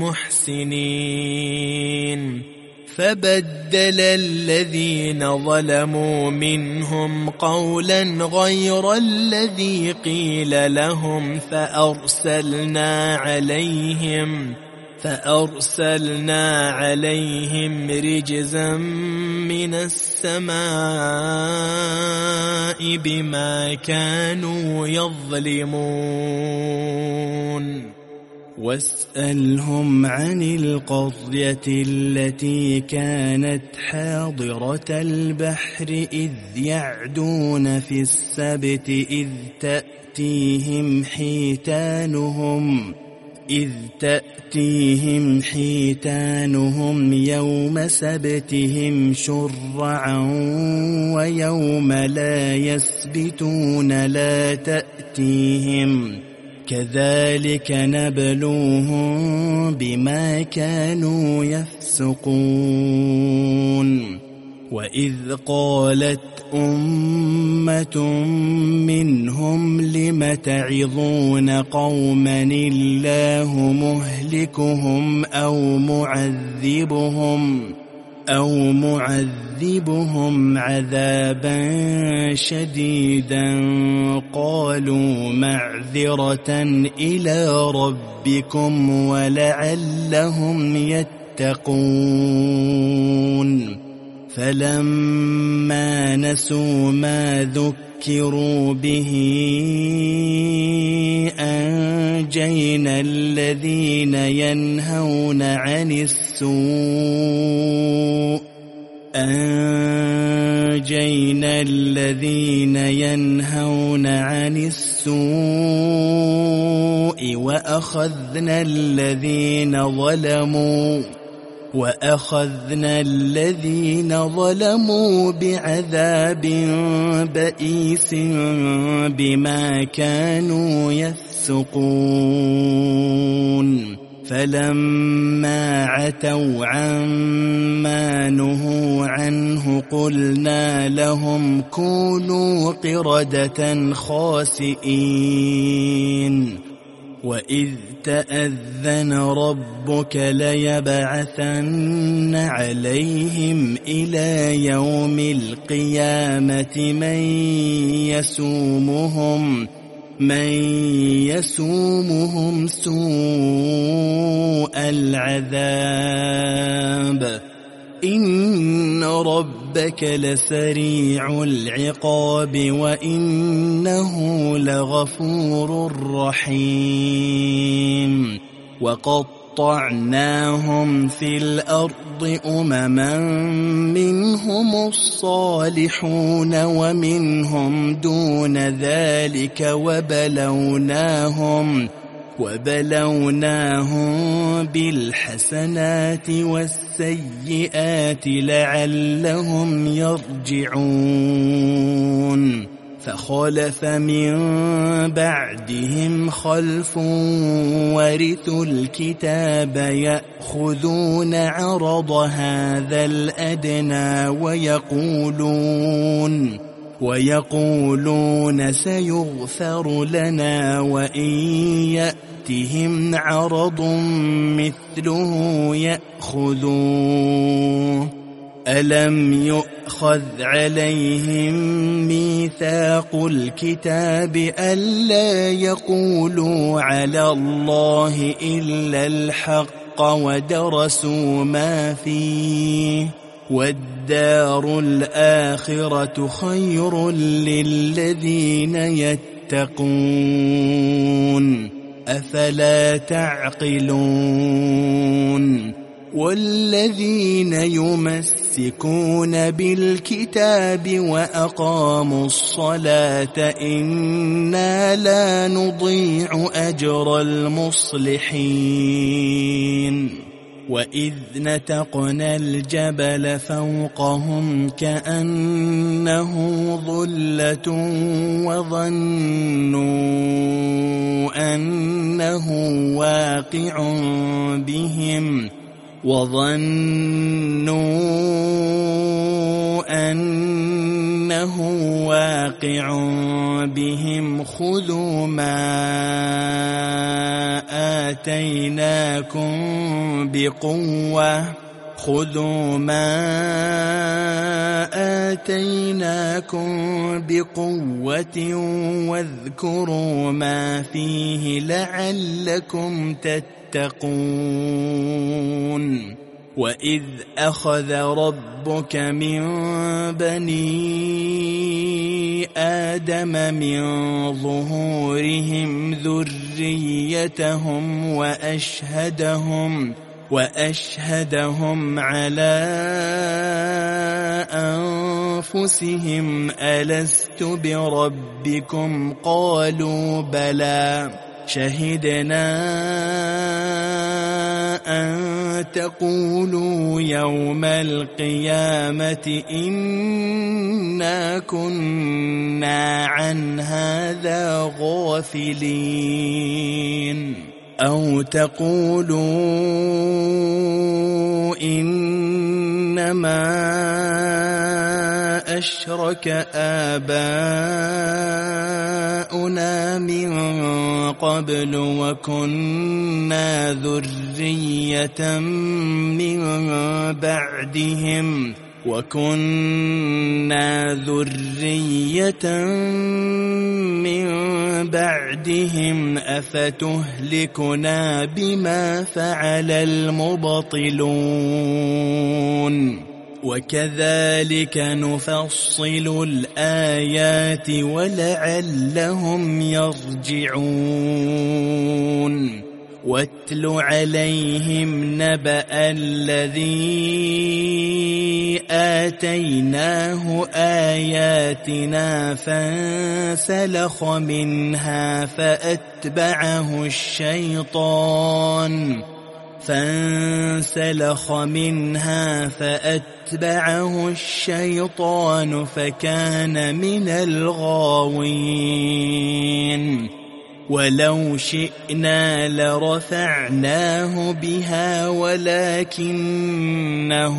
المحسنين. فبدل الذين ظلموا منهم قولا غير الذي قيل لهم فأرسلنا عليهم فأرسلنا عليهم رجزا من السماء بما كانوا يظلمون. واسألهم عن القرية التي كانت حاضرة البحر إذ يعدون في السبت إذ تأتيهم حيتانهم إذ تأتيهم حيتانهم يوم سبتهم شرعا ويوم لا يسبتون لا تأتيهم كذلك نبلوهم بما كانوا يفسقون. وإذ قالت أمة منهم لم تعظون قوما الله مهلكهم أو معذبهم أو معذبهم عذابا شديدا قالوا معذرة إلى ربكم ولعلهم يتقون. فلما نسوا ما ذكروا به أنجينا الذين ينهون عن السوء أنجينا الذين ينهون عن السوء وأخذنا الذين ظلموا وأخذنا الذين ظلموا بعذاب بئيس بما كانوا يفسقون. فلما عتوا عما نهوا عنه قلنا لهم كونوا قردة خاسئين. وإذ تأذن ربك ليبعثن عليهم إلى يوم القيامة من يسومهم من يسومهم سوء العذاب إن ربك لسريع العقاب وإنه لغفور رحيم. وقطعناهم في الأرض أمما منهم الصالحون ومنهم دون ذلك وبلوناهم وبلوناهم بالحسنات والسيئات لعلهم يرجعون. فخلف من بعدهم خلف ورثوا الكتاب يأخذون عرض هذا الأدنى ويقولون ويقولون سيغفر لنا وإن يأتهم عرض مثله يأخذوه. ألم يؤخذ عليهم ميثاق الكتاب ألا يقولوا على الله إلا الحق ودرسوا ما فيه والدار الآخرة خير للذين يتقون أفلا تعقلون. والذين يمسكون بالكتاب وأقاموا الصلاة إنا لا نضيع أجر المصلحين. وإذ نتقنا الجبل فوقهم كأنه ظلة وظنوا أنه واقع بهم وظنوا أنه واقع بهم خذوا ما آتيناكم بقوة خذوا ما آتيناكم بقوة واذكروا ما فيه لعلكم تتقون وإذ أخذ ربك من بني آدم من ظهورهم ذريتهم وأشهدهم وأشهدهم على أنفسهم ألست بربكم قالوا بلى شهدنا أن تقولوا يوم القيامة إنا كنا عن هذا غافلين أو تقولوا إنما أشرك آباؤنا من قبل وكنا ذرية من بعدهم وكنا ذرية من بعدهم أفتهلكنا بما فعل المبطلون وكذلك نفصل الآيات ولعلهم يرجعون واتل عليهم نبأ الذي آتيناه آياتنا فانسلخ منها فأتبعه الشيطان فانسلخ منها فأتبعه الشيطان فكان من الغاوين ولو شئنا لرفعناه بها ولكنه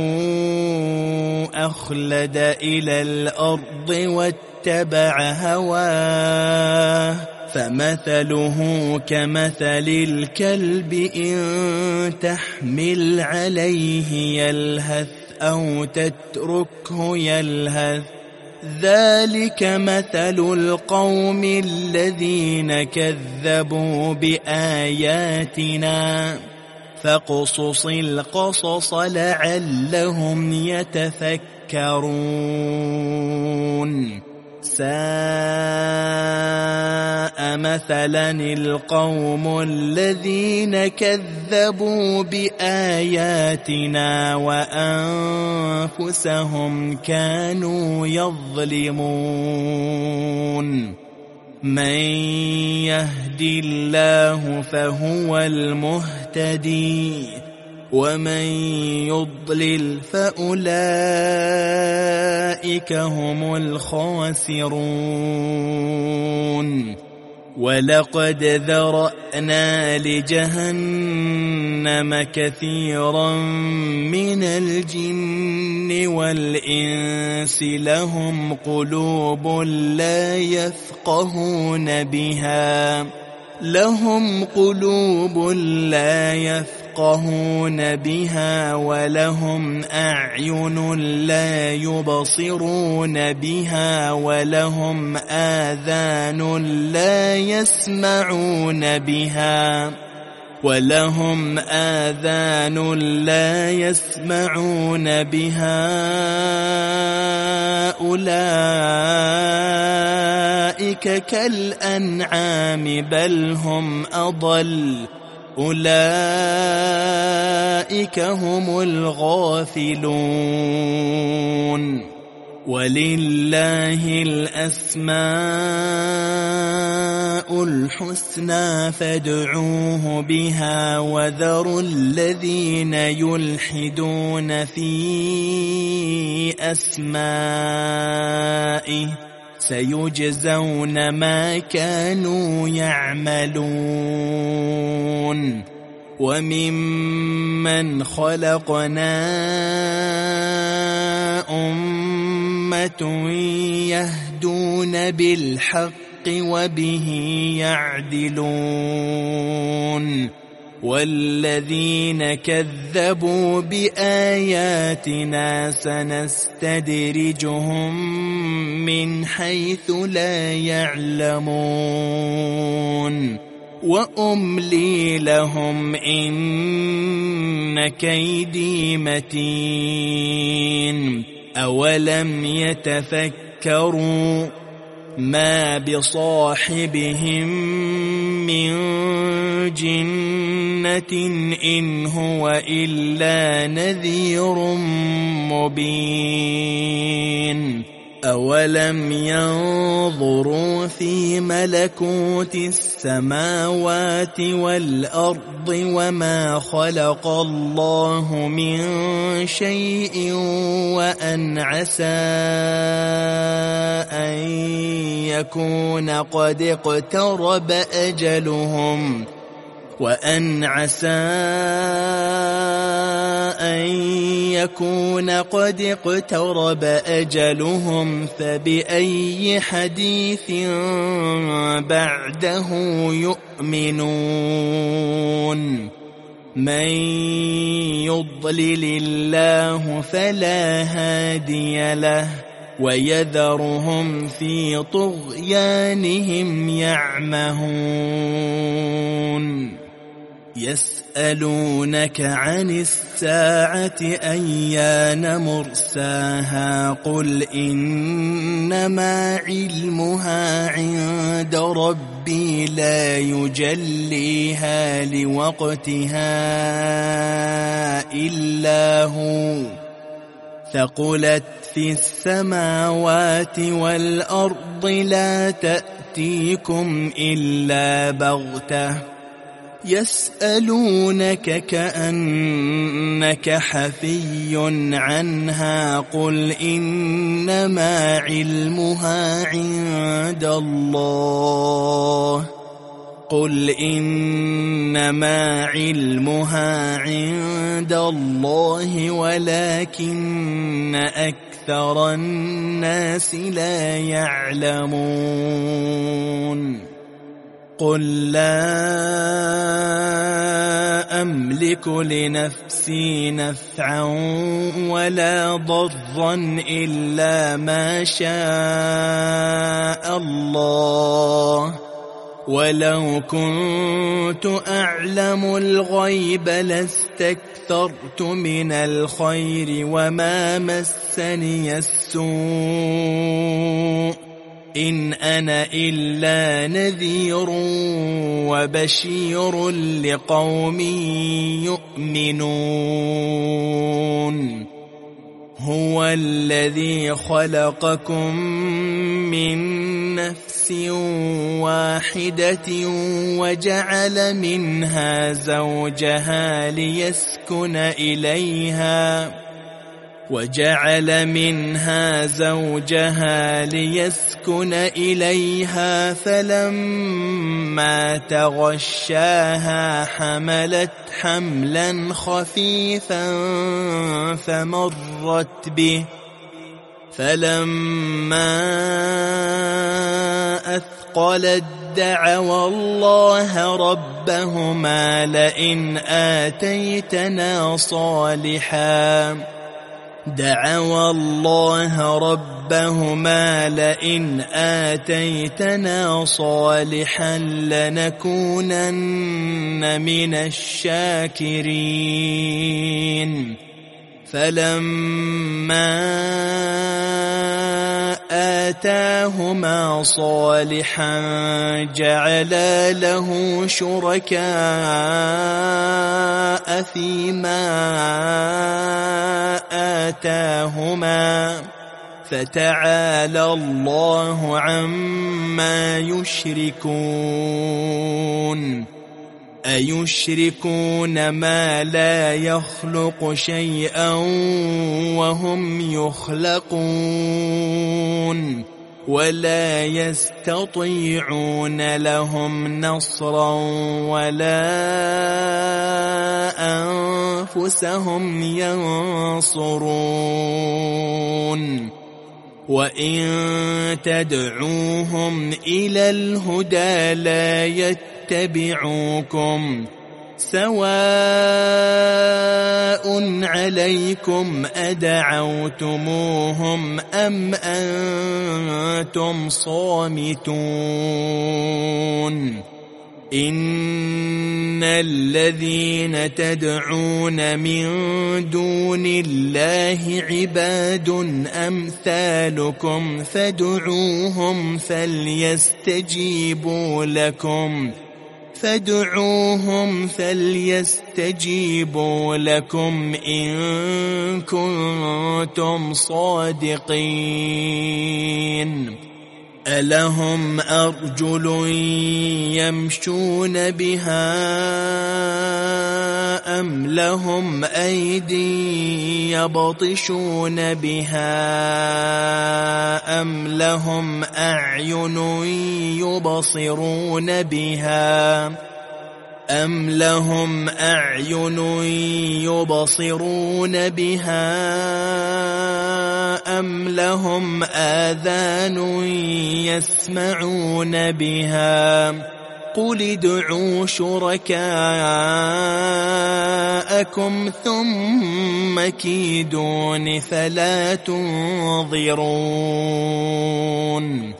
أخلد إلى الأرض واتبع هواه فمثله كمثل الكلب إن تحمل عليه يلهث أو تتركه يلهث ذلك مثل القوم الذين كذبوا بآياتنا فاقصص القصص لعلهم يتفكرون ساء مثلا القوم الذين كذبوا بآياتنا وأنفسهم كانوا يظلمون من يهد الله فهو المهتدي ومن يضلل فأولئك هم الخاسرون ولقد ذرأنا لجهنم كثيرا من الجن والإنس لهم قلوب لا يفقهون بها لهم قلوب لا يفقهون بها ولهم أعين لا يبصرون بها ولهم آذان لا يسمعون بها ولهم آذان لا يسمعون بها أولئك كالأنعام بل هم أضل أولئك هم الغافلون ولله الأسماء الحسنى فادعوه بها وذروا الذين يلحدون في أسمائه سيجزون ما كانوا يعملون وممن خلقنا أمة يهدون بالحق وبه يعدلون والذين كذبوا بآياتنا سنستدرجهم من حيث لا يعلمون وأملي لهم إن كيدي متين أولم يتفكروا ما بصاحبهم من جنة إن هو إلا نذير مبين أولم ينظروا في ملكوت السماوات والأرض وما خلق الله من شيء وأن عسى أن يكون قد اقترب أجلهم وأن عسى أن يكون قد اقترب أجلهم فبأي حديث بعده يؤمنون من يضلل الله فلا هادي له ويذرهم في طغيانهم يعمهون يسألونك عن الساعة أيان مرساها قل إنما علمها عند ربي لا يجليها لوقتها إلا هو ثقلت في السماوات والأرض لا تأتيكم إلا بغتة يسألونك كأنك حفي عنها قل إنما علمها عند الله قل إنما علمها عند الله ولكن أكثر الناس لا يعلمون قل لا أملك لنفسي نفعا ولا ضرا إلا ما شاء الله ولو كنت أعلم الغيب لاستكثرت من الخير وما مسني السوء إن أنا إلا نذير وبشير لقوم يؤمنون هو الذي خلقكم من نفس واحدة وجعل منها زوجها ليسكن إليها وجعل منها زوجها ليسكن إليها فلما تغشاها حملت حملا خفيفا فمرت به فلما أثقلت دعوا الله ربهما لئن آتيتنا صالحا دعوا الله ربهما لئن آتيتنا صالحا لنكونن من الشاكرين فلما آتاهما صالحا جعلا له شركاء فيما آتاهما فتعالى الله عما يشركون أيشركون ما لا يخلق شيئا وهم يخلقون ولا يستطيعون لهم نصرا ولا أنفسهم ينصرون وإن تدعوهم إلى الهدى لا يتبعوكم سواء عليكم أدعوتموهم أم أنتم صامتون إن الذين تدعون من دون الله عباد أمثالكم فادعوهم فليستجيبوا لكم فادعوهم فليستجيبوا لكم إن كنتم صادقين ألهم أرجل يمشون بها أم لهم أيدي يبطشون بها أم لهم أعين يبصرون بها أم لهم أعين يبصرون بها أم لهم آذان يسمعون بها قل ادعوا شركاءكم ثم كيدون فلا تنظرون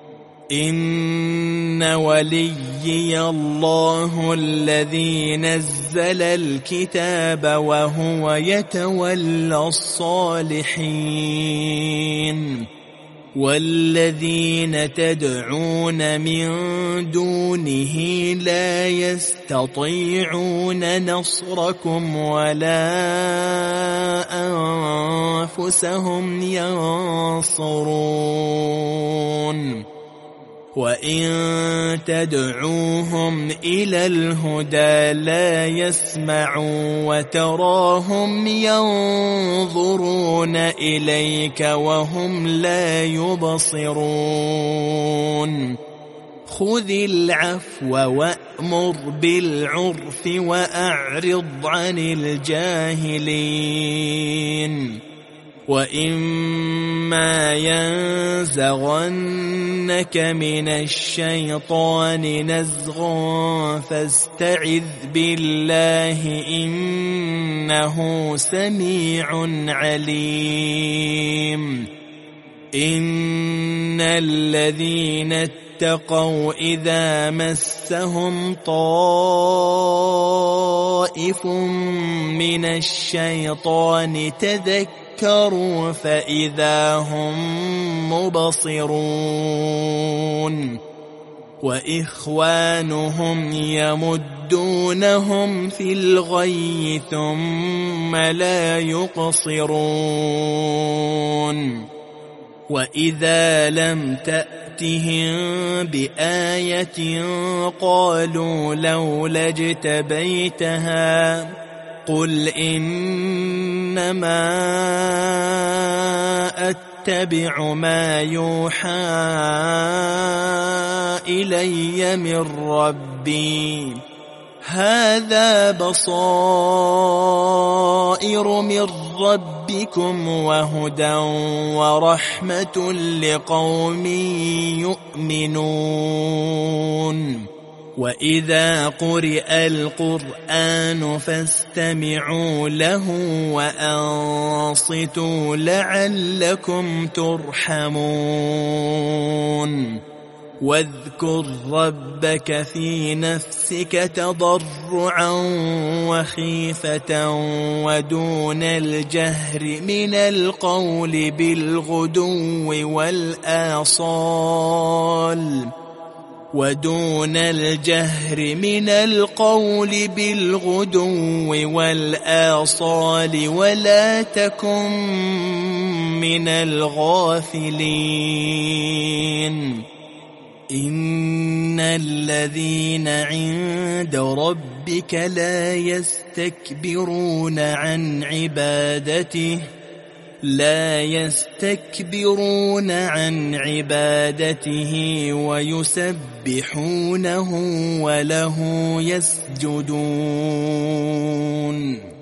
إن وليي الله الذي نزل الكتاب وهو يتولى الصالحين والذين تدعون من دونه لا يستطيعون نصركم ولا أنفسهم ينصرون وإن تدعوهم إلى الهدى لا يسمعوا وتراهم ينظرون إليك وهم لا يبصرون خذ العفو وأمر بالعرف وأعرض عن الجاهلين وإما ينزغنك من الشيطان نزغ فاستعذ بالله إنه سميع عليم إن الذين اتقوا إذا مسهم طائف من الشيطان تذكروا فإذا هم مبصرون وإخوانهم يمدونهم في الغي ثم لا يقصرون وإذا لم تأتهم بآية قالوا لولا اجتبيتها قل إنما أتبع ما يوحى إلي من ربي هذا بصائر من ربكم وهدى ورحمة لقوم يؤمنون وإذا قرئ القرآن فاستمعوا له وأنصتوا لعلكم ترحمون واذكر ربك في نفسك تضرعا وخيفة ودون الجهر من القول بالغدو والآصال ودون الجهر من القول بالغدو والآصال ولا تكن من الغافلين إن الذين عند ربك لا يستكبرون عن عبادته لا يستكبرون عن عبادته ويسبحونه وله يسجدون.